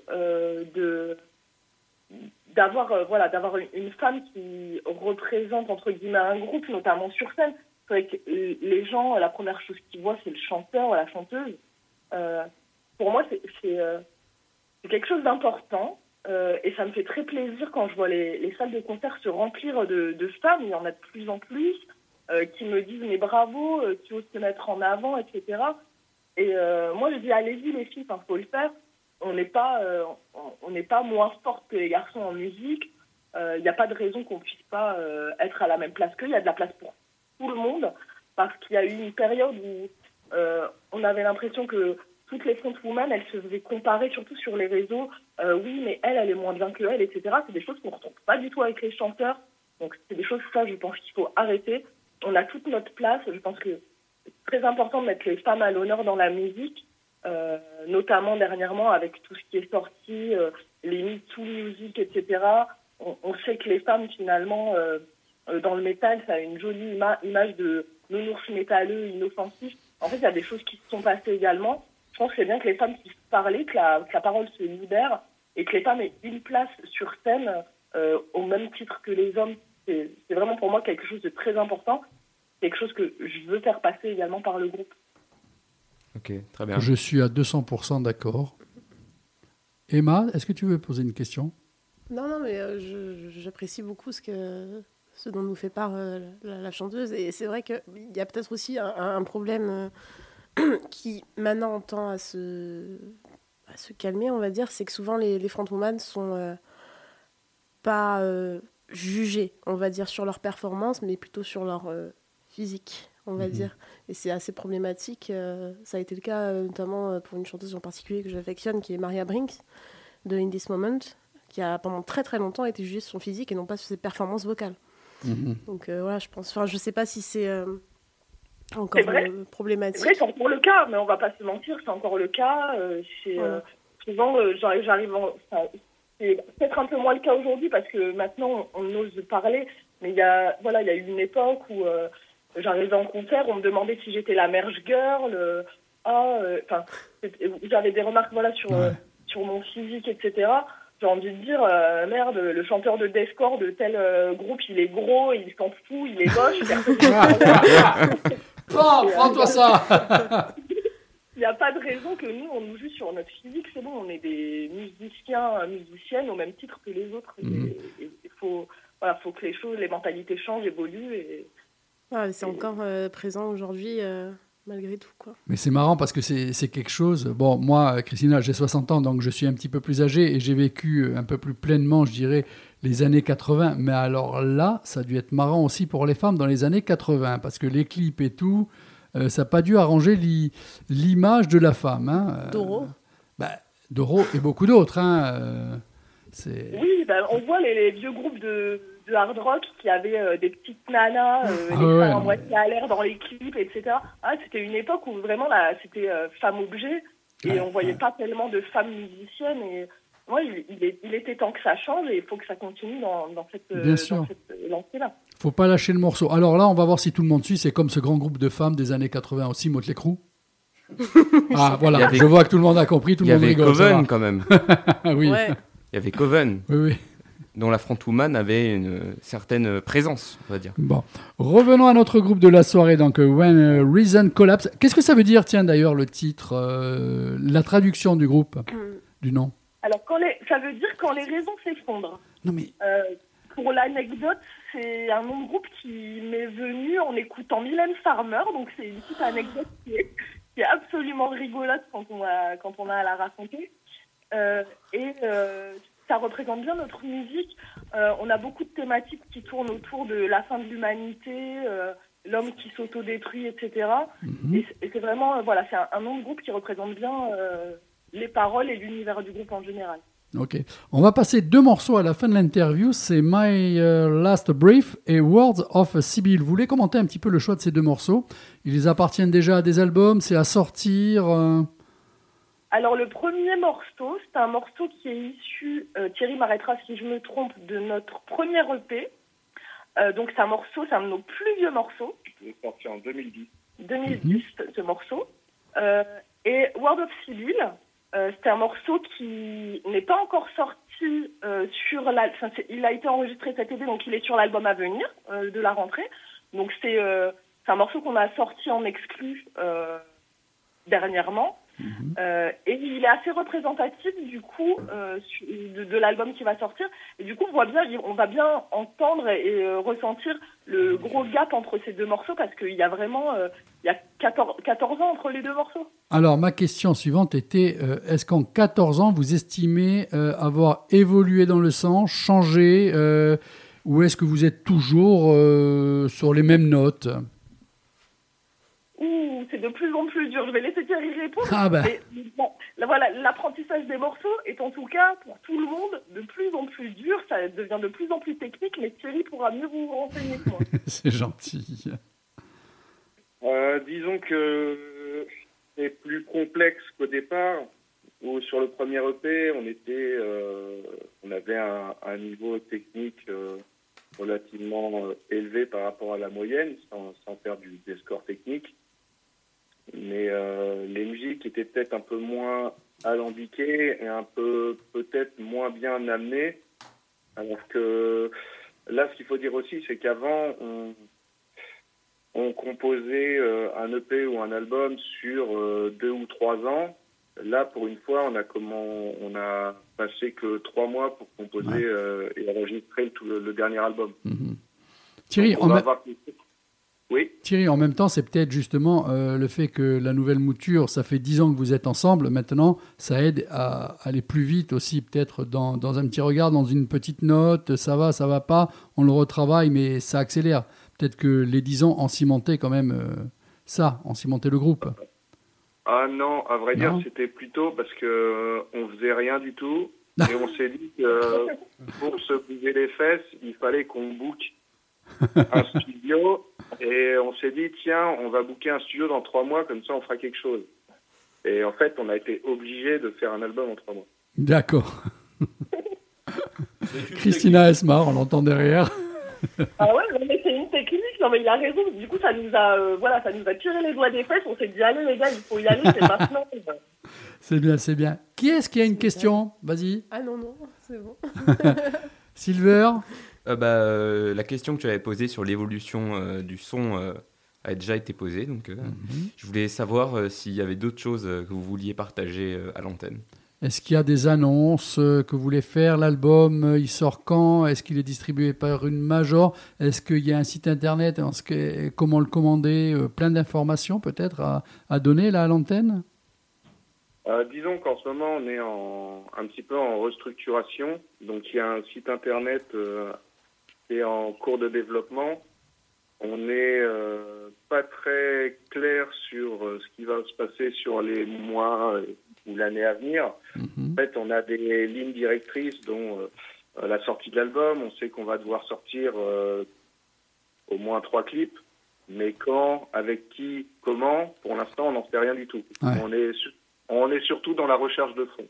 d'avoir une femme qui représente entre guillemets un groupe, notamment sur scène. C'est vrai que les gens, la première chose qu'ils voient, c'est le chanteur ou la chanteuse. Pour moi, c'est quelque chose d'important et ça me fait très plaisir quand je vois les salles de concert se remplir de femmes. Il y en a de plus en plus qui me disent mais bravo, tu oses te mettre en avant, etc. Et moi je dis allez-y les filles, faut le faire. On n'est pas moins fortes que les garçons en musique. Il n'y a pas de raison qu'on puisse pas être à la même place qu'eux. Il y a de la place pour tout le monde parce qu'il y a eu une période où on avait l'impression que toutes les frontwomen, elles se faisaient comparer, surtout sur les réseaux. Oui, mais elle est moins bien que elle, etc. C'est des choses qu'on ne retrouve pas du tout avec les chanteurs. Donc, c'est des choses, ça, je pense qu'il faut arrêter. On a toute notre place. Je pense que très important de mettre les femmes à l'honneur dans la musique, notamment dernièrement avec tout ce qui est sorti, les Me Too Music, etc. On sait que les femmes, finalement, dans le métal, ça a une jolie image de nounours métalleux, inoffensif. En fait, il y a des choses qui se sont passées également. Je pense que c'est bien que les femmes puissent parler, que la parole se libère et que les femmes aient une place sur scène au même titre que les hommes. C'est vraiment pour moi quelque chose de très important. Quelque chose que je veux faire passer également par le groupe. Ok, très bien. Je suis à 200% d'accord. Emma, est-ce que tu veux poser une question ? Non, mais j'apprécie beaucoup ce dont nous fait part la chanteuse. Et c'est vrai qu'il y a peut-être aussi un problème qui maintenant tend à se calmer, on va dire. C'est que souvent les frontwoman sont pas jugées, on va dire, sur leur performance, mais plutôt sur leur physique, on va dire. Et c'est assez problématique. Ça a été le cas notamment pour une chanteuse en particulier que j'affectionne, qui est Maria Brink, de In This Moment, qui a pendant très très longtemps été jugée sur son physique et non pas sur ses performances vocales. Donc voilà, je sais pas si c'est encore problématique. C'est vrai, c'est encore le cas, mais on va pas se mentir, c'est encore le cas. Souvent, j'arrive c'est peut-être un peu moins le cas aujourd'hui parce que maintenant on ose parler, mais il y a eu une époque où j'arrivais en concert, on me demandait si j'étais la merge girl, j'avais des remarques sur mon physique, etc. J'ai envie de dire, merde, le chanteur de deathcore de tel groupe, il est gros, il s'en fout, il est moche. Prends-toi ça. Il n'y a pas de raison que nous, on nous juge sur notre physique. C'est bon, on est des musiciennes au même titre que les autres. Il faut que les mentalités changent, évoluent. C'est encore présent aujourd'hui, malgré tout, quoi. Mais c'est marrant parce que c'est quelque chose... Bon, moi, Christina, j'ai 60 ans, donc je suis un petit peu plus âgé et j'ai vécu un peu plus pleinement, je dirais, les années 80. Mais alors là, ça a dû être marrant aussi pour les femmes dans les années 80 parce que les clips et tout... ça n'a pas dû arranger l'image de la femme. Hein. Doro. Doro et beaucoup d'autres. Oui, on voit les vieux groupes de hard rock qui avaient des petites nanas, en moitié à l'air dans les clips, etc. C'était une époque où vraiment c'était femme-objet et on ne voyait pas tellement de femmes musiciennes. Et moi, il était temps que ça change et il faut que ça continue dans cette lancée-là. Faut pas lâcher le morceau. Alors là, on va voir si tout le monde suit. C'est comme ce grand groupe de femmes des années 80 aussi, Motley Crue. Voilà, je vois que tout le monde a compris, tout le monde rigole. Il y avait Coven quand même. Oui. Ouais. Il y avait Coven, oui. dont la frontwoman avait une certaine présence, on va dire. Bon, revenons à notre groupe de la soirée, donc When Reason Collapse. Qu'est-ce que ça veut dire, tiens d'ailleurs, le titre, la traduction du groupe, du nom? Alors, ça veut dire quand les raisons s'effondrent. Non mais... Pour l'anecdote, c'est un nom de groupe qui m'est venu en écoutant Mylène Farmer, donc c'est une petite anecdote qui est absolument rigolote quand on a à la raconter. Ça représente bien notre musique. On a beaucoup de thématiques qui tournent autour de la fin de l'humanité, l'homme qui s'autodétruit, etc. Et c'est vraiment, c'est un nom de groupe qui représente bien les paroles et l'univers du groupe en général. Ok. On va passer 2 morceaux à la fin de l'interview. C'est My Last Brief et Words of Sibyl. Vous voulez commenter un petit peu le choix de ces 2 morceaux? Ils appartiennent déjà à des albums? C'est à sortir Alors, le premier morceau, c'est un morceau qui est issu, Thierry m'arrêtera si je me trompe, de notre premier EP. Donc, c'est un de nos plus vieux morceaux. Il est sorti en 2010. 2010, ce morceau. Et Words of Sibyl, c'est un morceau qui n'est pas encore sorti il a été enregistré cet été, donc il est sur l'album à venir de la rentrée. Donc c'est un morceau qu'on a sorti en exclu dernièrement. Et il est assez représentatif du coup de l'album qui va sortir. Et du coup, on va bien entendre et ressentir le gros gap entre ces 2 morceaux parce qu'il y a vraiment 14 ans entre les 2 morceaux. Alors, ma question suivante était, est-ce qu'en 14 ans, vous estimez avoir évolué dans le sens, changé, ou est-ce que vous êtes toujours sur les mêmes notes ? C'est de plus en plus dur. Je vais laisser Thierry répondre. Mais, l'apprentissage des morceaux est en tout cas, pour tout le monde, de plus en plus dur. Ça devient de plus en plus technique, mais Thierry pourra mieux vous renseigner que moi. C'est gentil. Disons que c'est plus complexe qu'au départ, où sur le premier EP, on avait un niveau technique relativement élevé par rapport à la moyenne, sans faire des scores techniques. Mais les musiques étaient peut-être un peu moins alambiquées et un peu peut-être moins bien amenées. Alors que là, ce qu'il faut dire aussi, c'est qu'avant, on composait un EP ou un album sur 2 ou 3 ans. Là, pour une fois, on a passé que 3 mois pour composer et enregistrer le dernier album. Mm-hmm. Thierry, Oui. Thierry, en même temps, c'est peut-être justement le fait que la nouvelle mouture, ça fait 10 ans que vous êtes ensemble. Maintenant, ça aide à aller plus vite aussi, peut-être dans un petit regard, dans une petite note. Ça va pas, on le retravaille, mais ça accélère. Peut-être que les 10 ans ont cimenté quand même ont cimenté le groupe. Ah non, à vrai dire, c'était plutôt parce qu'on faisait rien du tout. Et on s'est dit que pour se bouger les fesses, il fallait qu'on book un studio. Et on s'est dit, tiens, on va booker un studio dans 3 mois, comme ça on fera quelque chose. Et en fait, on a été obligé de faire un album en 3 mois. D'accord. Christina Esmar, on l'entend derrière. Ah ouais, mais c'est une technique. Non, mais il a raison. Du coup, ça nous a tiré les doigts des fesses. On s'est dit, allez les gars, il faut y aller, c'est maintenant. C'est bien, c'est bien. Qui est-ce qui a une question ? Vas-y. Ah non, c'est bon. Silver ? La question que tu avais posée sur l'évolution du son a déjà été posée. Donc, je voulais savoir s'il y avait d'autres choses que vous vouliez partager à l'antenne. Est-ce qu'il y a des annonces que vous voulez faire ? L'album, il sort quand ? Est-ce qu'il est distribué par une major ? Est-ce qu'il y a un site internet ? Comment le commander ? Plein d'informations peut-être à donner là à l'antenne ? Disons qu'en ce moment, on est un petit peu en restructuration. Donc, il y a un site internet qui est en cours de développement. On n'est pas très clair sur ce qui va se passer sur les mois ou l'année à venir. En fait, on a des lignes directrices, dont la sortie de l'album. On sait qu'on va devoir sortir au moins 3 clips. Mais quand, avec qui, comment, pour l'instant, on n'en sait rien du tout. Ouais. On est surtout dans la recherche de fond.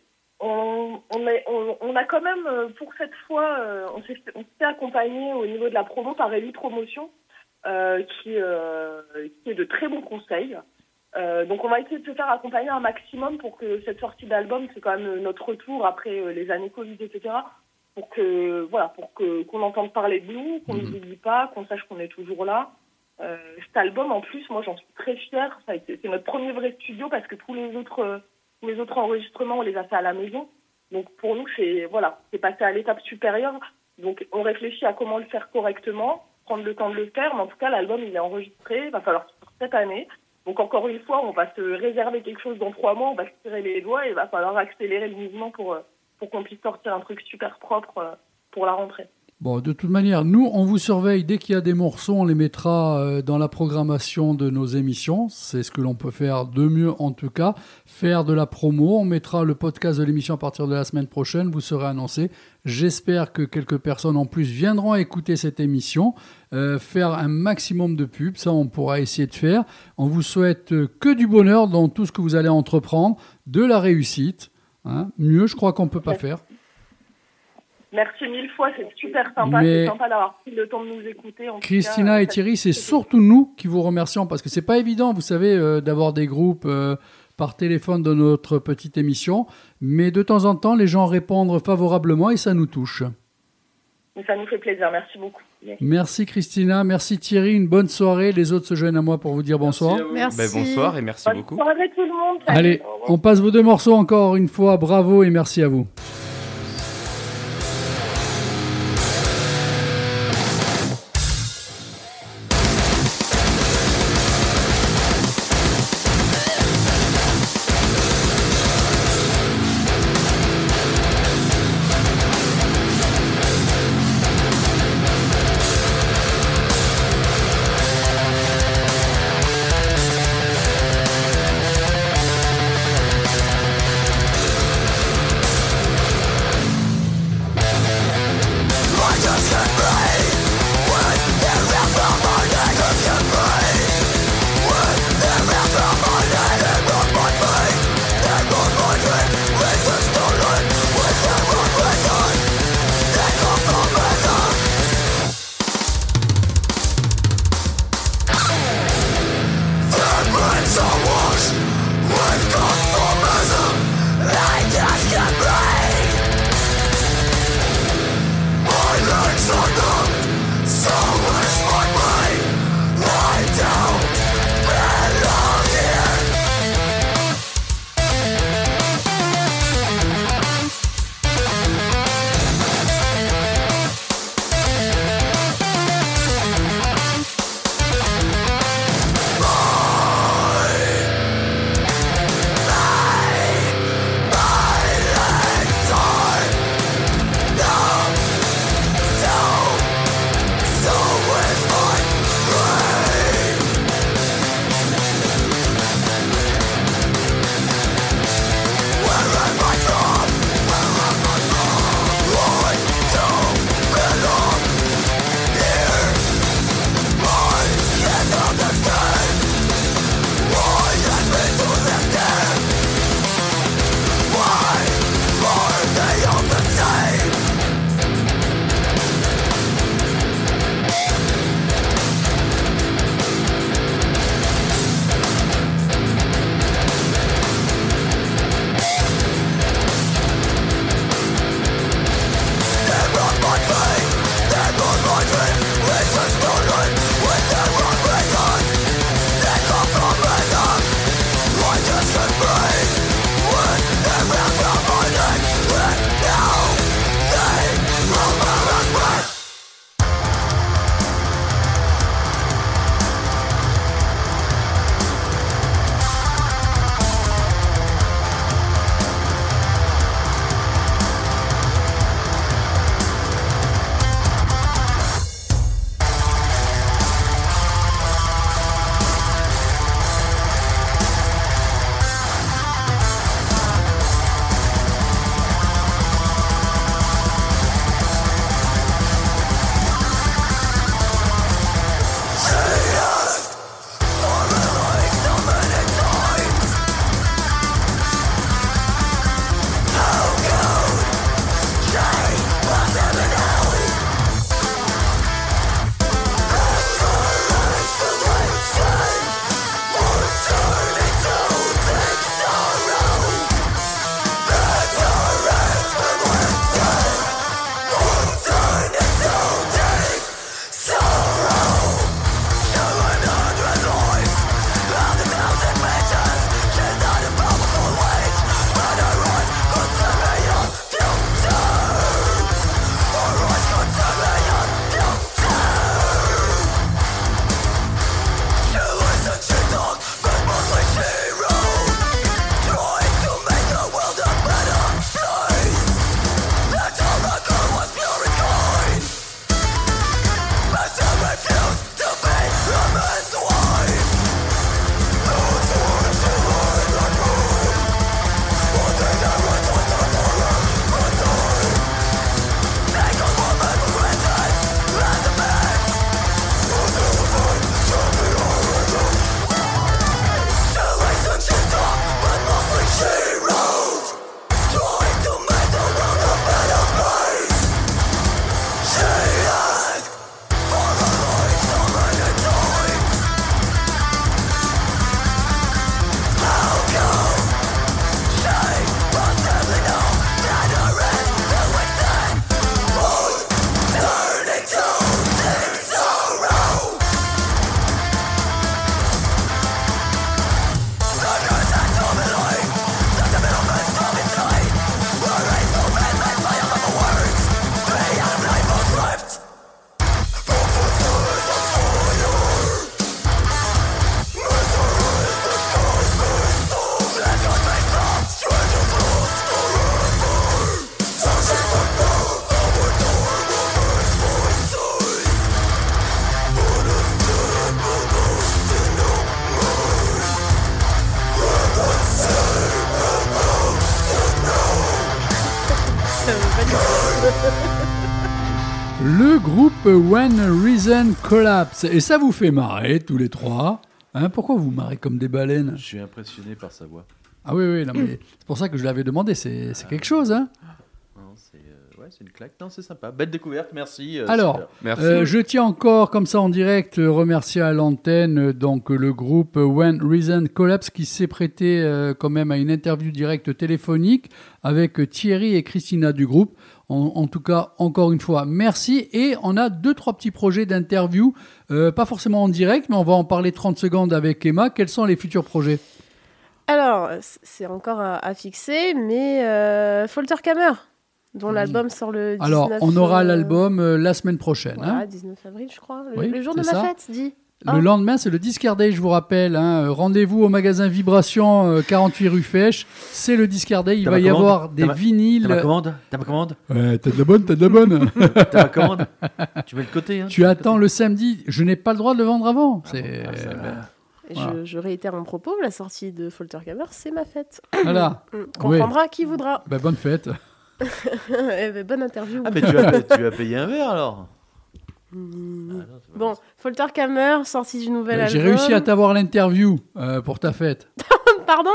On a quand même, pour cette fois, on s'est fait accompagner au niveau de la promo par Elite Promotion, qui est de très bons conseils. Donc on va essayer de se faire accompagner un maximum pour que cette sortie d'album, c'est quand même notre retour après les années Covid, etc. Pour qu'on entende parler de nous, qu'on ne nous oublie pas, qu'on sache qu'on est toujours là. Cet album, en plus, moi j'en suis très fière. C'est notre premier vrai studio parce que tous les autres enregistrements, on les a fait à la maison. Donc pour nous, c'est passé à l'étape supérieure. Donc on réfléchit à comment le faire correctement, prendre le temps de le faire. Mais en tout cas, l'album, il est enregistré. Il va falloir qu'il sorte cette année. Donc encore une fois, on va se réserver quelque chose dans 3 mois. On va se tirer les doigts et il va falloir accélérer le mouvement pour qu'on puisse sortir un truc super propre pour la rentrée. Bon, de toute manière, nous, on vous surveille. Dès qu'il y a des morceaux, on les mettra dans la programmation de nos émissions. C'est ce que l'on peut faire de mieux, en tout cas. Faire de la promo. On mettra le podcast de l'émission à partir de la semaine prochaine. Vous serez annoncé. J'espère que quelques personnes en plus viendront écouter cette émission. Faire un maximum de pubs. Ça, on pourra essayer de faire. On vous souhaite que du bonheur dans tout ce que vous allez entreprendre. De la réussite. Mieux, je crois qu'on ne peut pas faire. Merci 1000 fois, c'est super sympa. C'est sympa d'avoir pris le temps de nous écouter. Christina et Thierry, c'est surtout nous qui vous remercions parce que c'est pas évident, vous savez, d'avoir des groupes par téléphone dans notre petite émission. Mais de temps en temps, les gens répondent favorablement et ça nous touche. Et ça nous fait plaisir. Merci beaucoup. Merci Christina, merci Thierry. Une bonne soirée. Les autres se joignent à moi pour vous dire bonsoir. Merci. Bonsoir et merci beaucoup. Bonne soirée tout le monde. Allez, on passe vos 2 morceaux encore une fois. Bravo et merci à vous. Le groupe When Reason Collapse. Et ça vous fait marrer tous les trois. Hein, pourquoi vous marrez comme des baleines? Je suis impressionné par sa voix. Ah oui, non, mais c'est pour ça que je l'avais demandé. C'est quelque chose. Hein. Non, c'est une claque. Non, c'est sympa. Belle découverte, merci. Alors, super. Merci. je tiens encore, comme ça en direct, remercier à l'antenne donc le groupe When Reason Collapse qui s'est prêté quand même à une interview directe téléphonique avec Thierry et Christina du groupe. En tout cas, encore une fois, merci. Et on a 2-3 petits projets d'interview, pas forcément en direct, mais on va en parler 30 secondes avec Emma. Quels sont les futurs projets? Alors, c'est encore à fixer, mais Folterkammer, dont l'album sort le 19... Alors, on aura l'album la semaine prochaine. Voilà, Hein. 19 avril, je crois. Oui, Le jour de c'est ma ça. fête, dit. Le lendemain, c'est le Discard Day, je vous rappelle. Hein. Rendez-vous au magasin Vibration, 48 rue Fèche. C'est le Discard Day. Il T'as va ma y commande avoir des vinyles. T'as ma commande? T'as ma commande? Ouais, t'as de la bonne, t'as de la bonne. T'as ma commande? Tu mets le côté. Hein, Tu attends le samedi. Je n'ai pas le droit de le vendre avant. C'est... Et Voilà. je réitère mon propos, la sortie de Folterkammer, c'est ma fête. Voilà. Comprendra qui voudra. Ben, bonne fête. Eh ben, bonne interview. Ah, mais tu as payé un verre alors? Bon, Folterkammer, sortie du nouvel album. J'ai réussi à t'avoir l'interview pour ta fête. Pardon.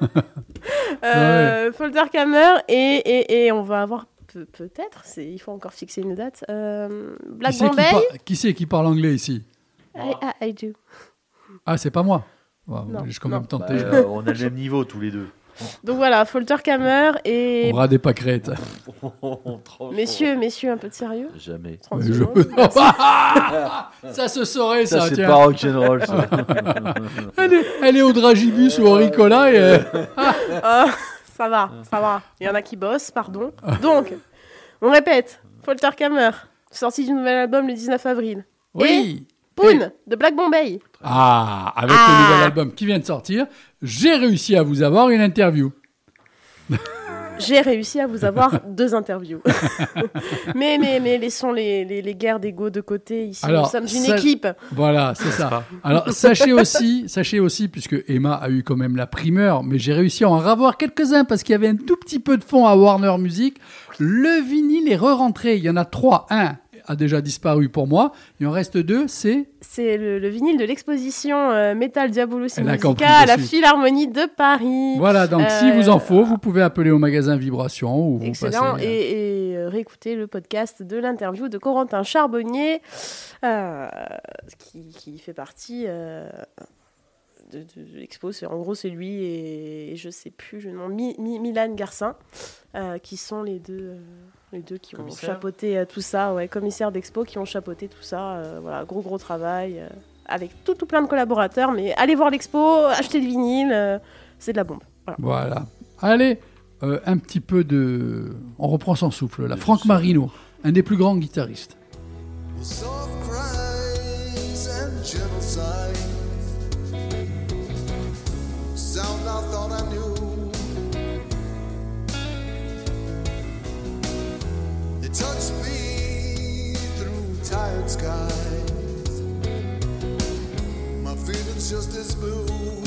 Folterkammer et on va avoir peut-être, il faut encore fixer une date. Black Bombay. Qui c'est qui parle anglais ici? I do. Ah, c'est pas moi. Ouais, Non, j'ai quand non. même tenté. On a le même niveau tous les deux. Donc voilà, Folterkammer et... On aura des pâquerettes. Messieurs, un peu de sérieux. Jamais. 30 Mais je- secondes. Ça se saurait, Ça, ça. c'est Tiens. pas rock'n'roll, ça. Elle est au Dragibus ou au Ricola. Et, Ah, ça va. Il y en a qui bossent, pardon. Donc, on répète. Folterkammer, sortie du nouvel album le 19 avril. oui. Poon, de Black Bombay. Ah, avec le nouvel album qui vient de sortir, j'ai réussi à vous avoir une interview. J'ai réussi à vous avoir 2 interviews. mais laissons les guerres d'ego de côté. Ici, Alors, nous sommes une ça- équipe. Voilà, c'est ça. Alors, sachez aussi, puisque Emma a eu quand même la primeur, mais j'ai réussi à en ravoir quelques-uns parce qu'il y avait un tout petit peu de fond à Warner Music. Le vinyle est re-rentré. Il y en a 3. Un a déjà disparu pour moi. Il en reste 2. C'est le vinyle de l'exposition Metal Diabolos Elle a Musica compris à la dessus. Philharmonie de Paris. Voilà, donc si vous en faut, vous pouvez appeler au magasin Vibration ou vous Excellent. passez. Et réécouter le podcast de l'interview de Corentin Charbonnier, qui fait partie de l'expo. En gros, c'est lui et je sais plus le nom, Milan Garcin, qui sont les deux qui ont Commissaire. chapeauté tout ça, commissaires d'expo qui ont chapeauté tout ça. Voilà, gros travail avec tout plein de collaborateurs. Mais allez voir l'expo, achetez le vinyle, c'est de la bombe. Voilà. Voilà. Allez, un petit peu de... On reprend son souffle là. Franck Marino, un des plus grands guitaristes. Soft cries and gentle sighs, sound I thought I knew. It touched me through tired skies. My feelings just as blue.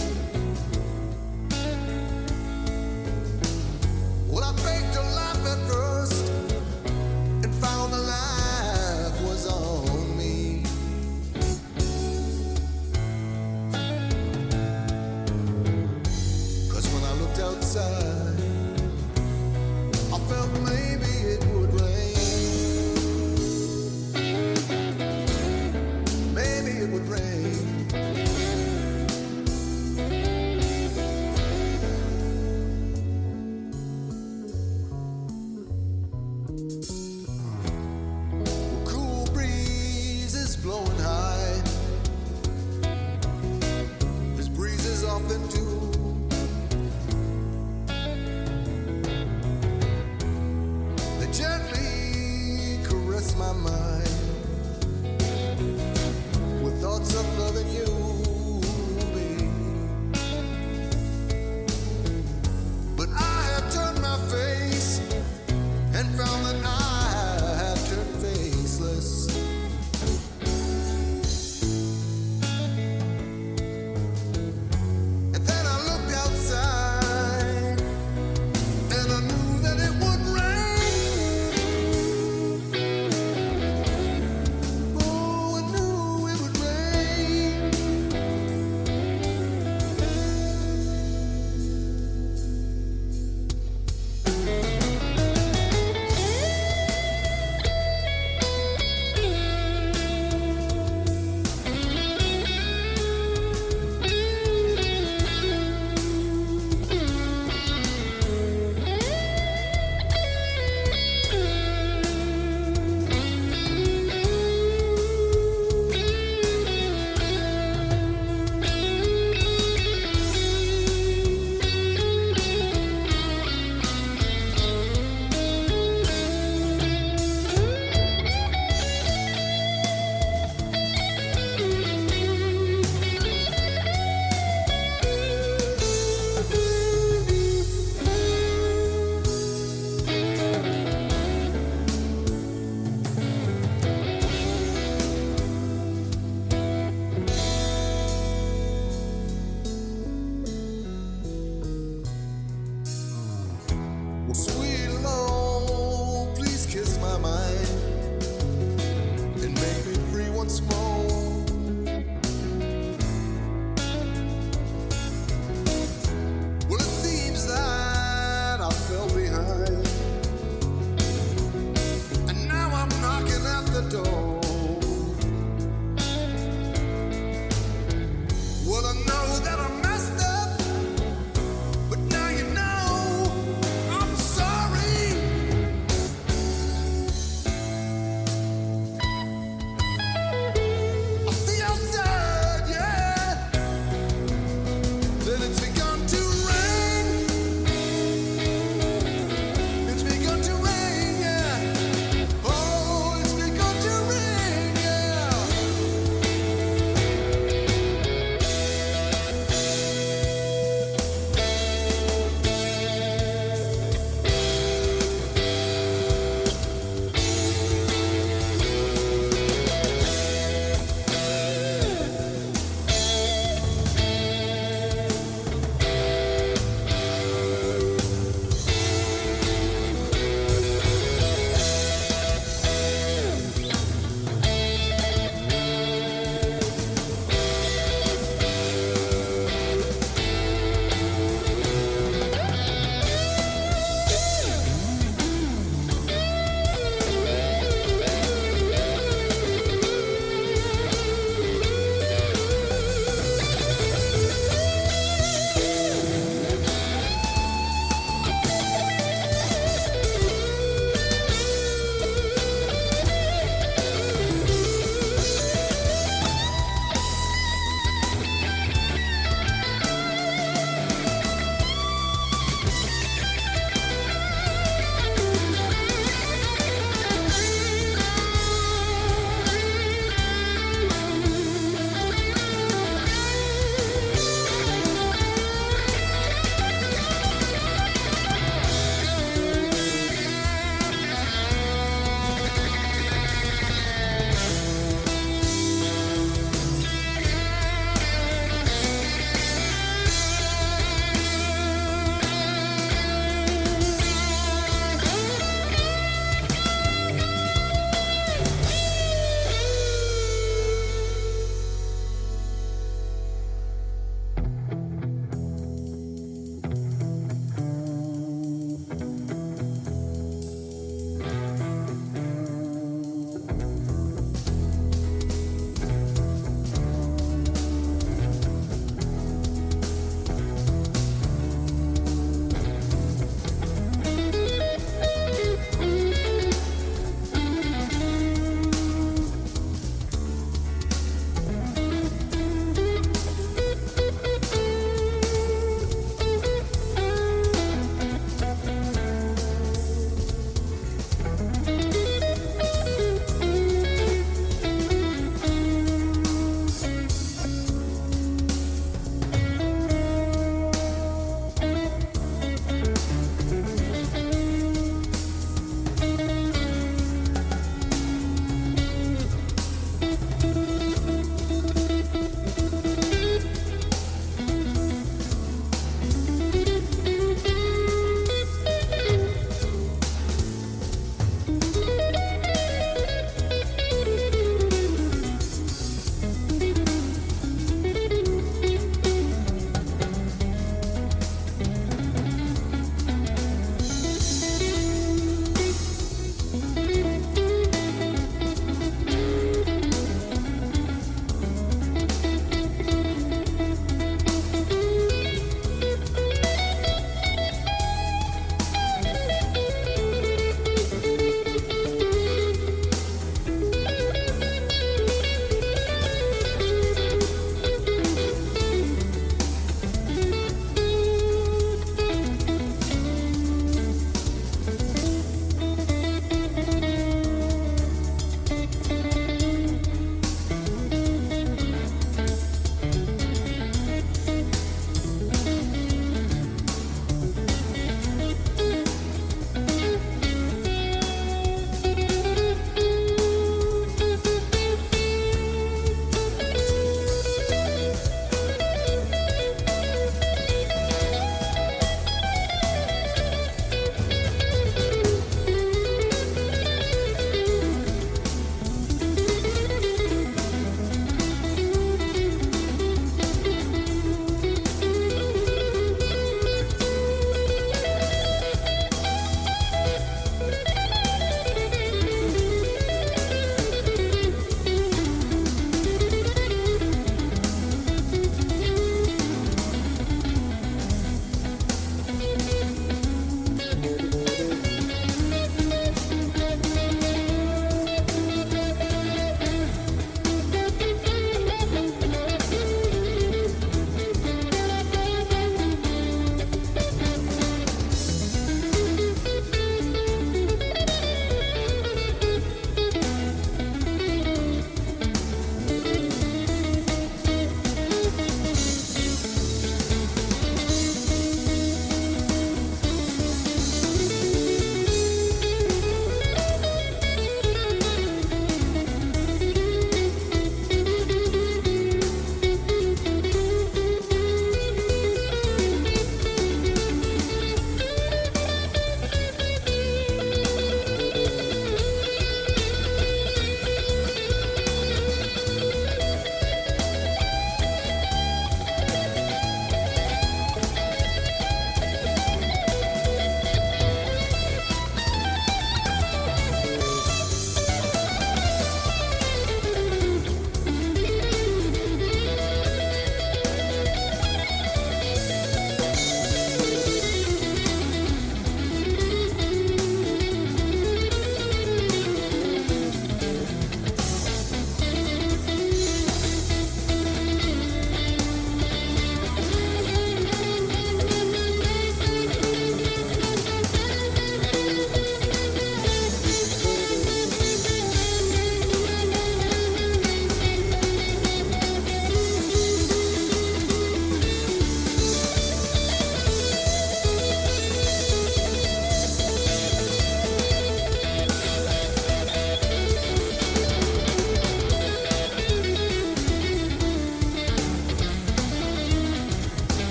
Well, I faked a laugh at first and found the laugh was on me. Cause when I looked outside, I felt maybe it would rain. Maybe it would rain.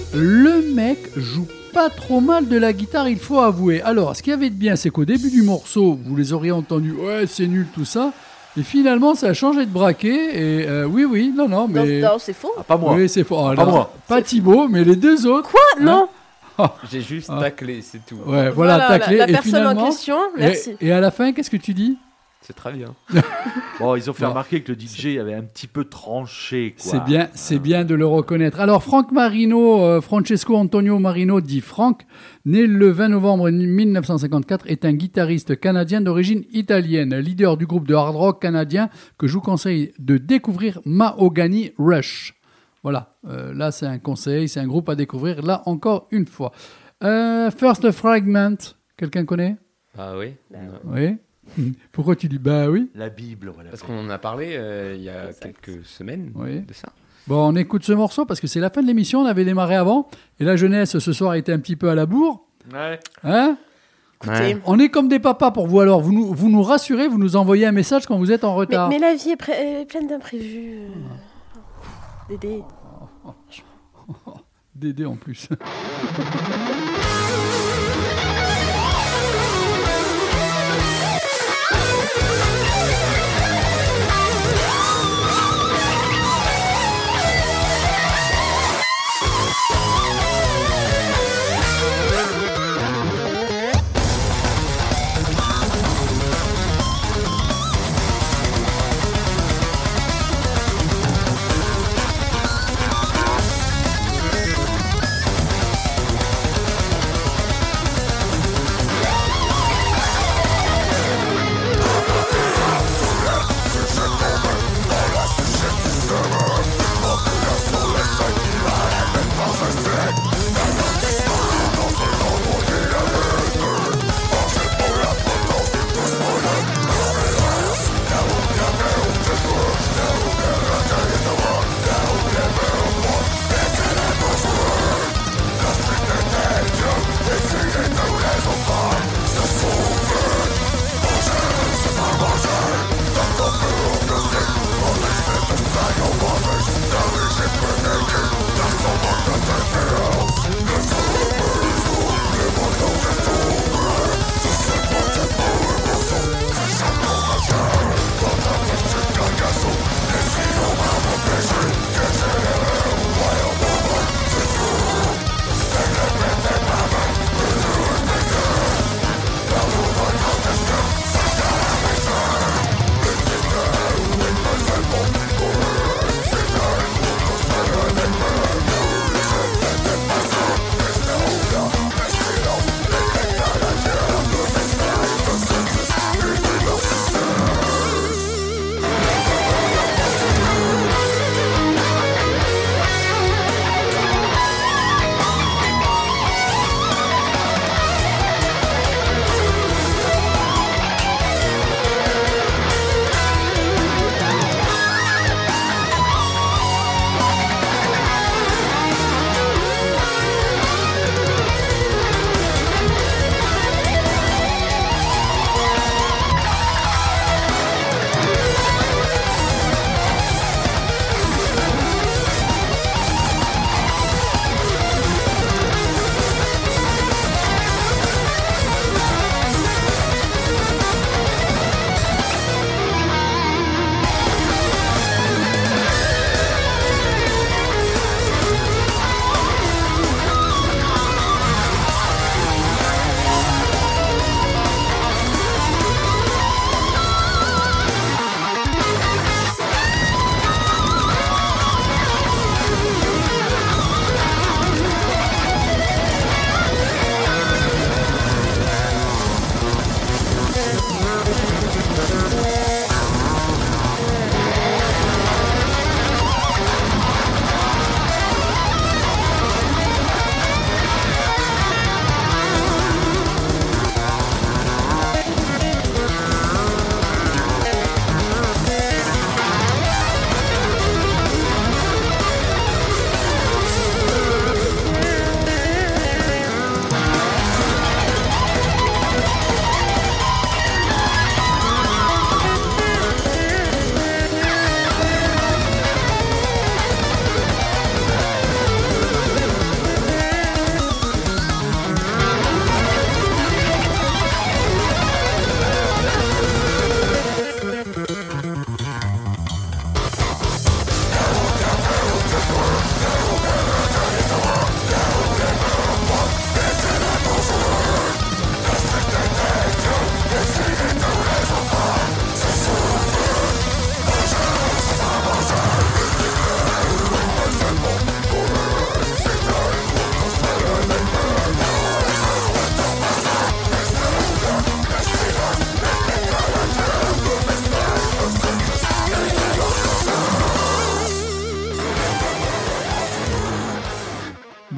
le mec joue pas trop mal de la guitare, il faut avouer. Alors, ce qu'il y avait de bien, c'est qu'au début du morceau, vous les auriez entendus, ouais, c'est nul, tout ça. Et finalement, ça a changé de braquet. Et oui, non, mais. Non, c'est faux. Ah, pas moi. Oui, c'est faux. Pas moi. Pas Thibaut, mais les deux autres. Quoi Non. J'ai juste taclé, c'est tout. Ouais, voilà, taclé. La et personne finalement, en question, merci. et à la fin, qu'est-ce que tu dis? C'est très bien. Bon, ils ont fait Bon. remarquer que le DJ avait un petit peu tranché, quoi. C'est bien de le reconnaître. Alors, Frank Marino, Francesco Antonio Marino, dit Frank, né le 20 novembre 1954, est un guitariste canadien d'origine italienne, leader du groupe de hard rock canadien que je vous conseille de découvrir, Mahogany Rush. Voilà, là c'est un conseil, c'est un groupe à découvrir, là encore une fois. First Fragment, quelqu'un connaît? Ah oui. Oui. Pourquoi tu dis bah oui? La Bible, voilà. Parce qu'on en a parlé il y a quelques semaines Oui. de ça. Bon, on écoute ce morceau parce que c'est la fin de l'émission, on avait démarré avant, et la jeunesse ce soir était un petit peu à la bourre. Ouais. Hein? Écoutez, On est comme des papas pour vous, alors vous nous rassurez, vous nous envoyez un message quand vous êtes en retard. mais la vie est pleine d'imprévus. Dédé. Dédé en plus.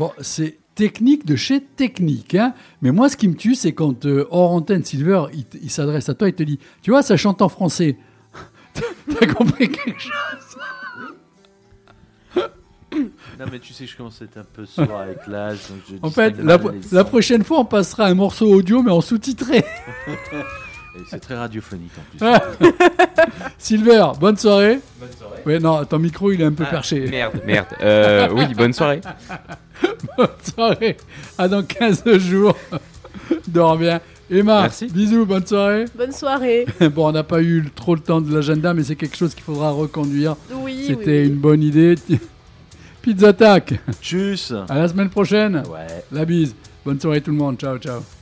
Bon, c'est technique de chez technique. Hein. Mais moi, ce qui me tue, c'est quand hors antenne, Silver, il s'adresse à toi, il te dit, tu vois, ça chante en français. T'as compris quelque chose? Non, mais tu sais, je commence à être un peu sourd avec l'âge. Donc je En fait, distingue mal les la sons. prochaine fois, on passera un morceau audio, mais en sous-titré. Et c'est très radiophonique en plus. Silver, bonne soirée. Bonne soirée. Ouais, non, ton micro, il est un peu perché. Merde. Oui, bonne soirée. Bonne soirée. À dans 15 jours. Dors bien. Emma, Merci. bisous, bonne soirée. Bonne soirée. Bon, on n'a pas eu trop le temps de l'agenda, mais c'est quelque chose qu'il faudra reconduire. Oui, C'était oui. une bonne idée. Pizza Tac. Tchuss. À la semaine prochaine. Ouais. La bise. Bonne soirée tout le monde. Ciao, ciao.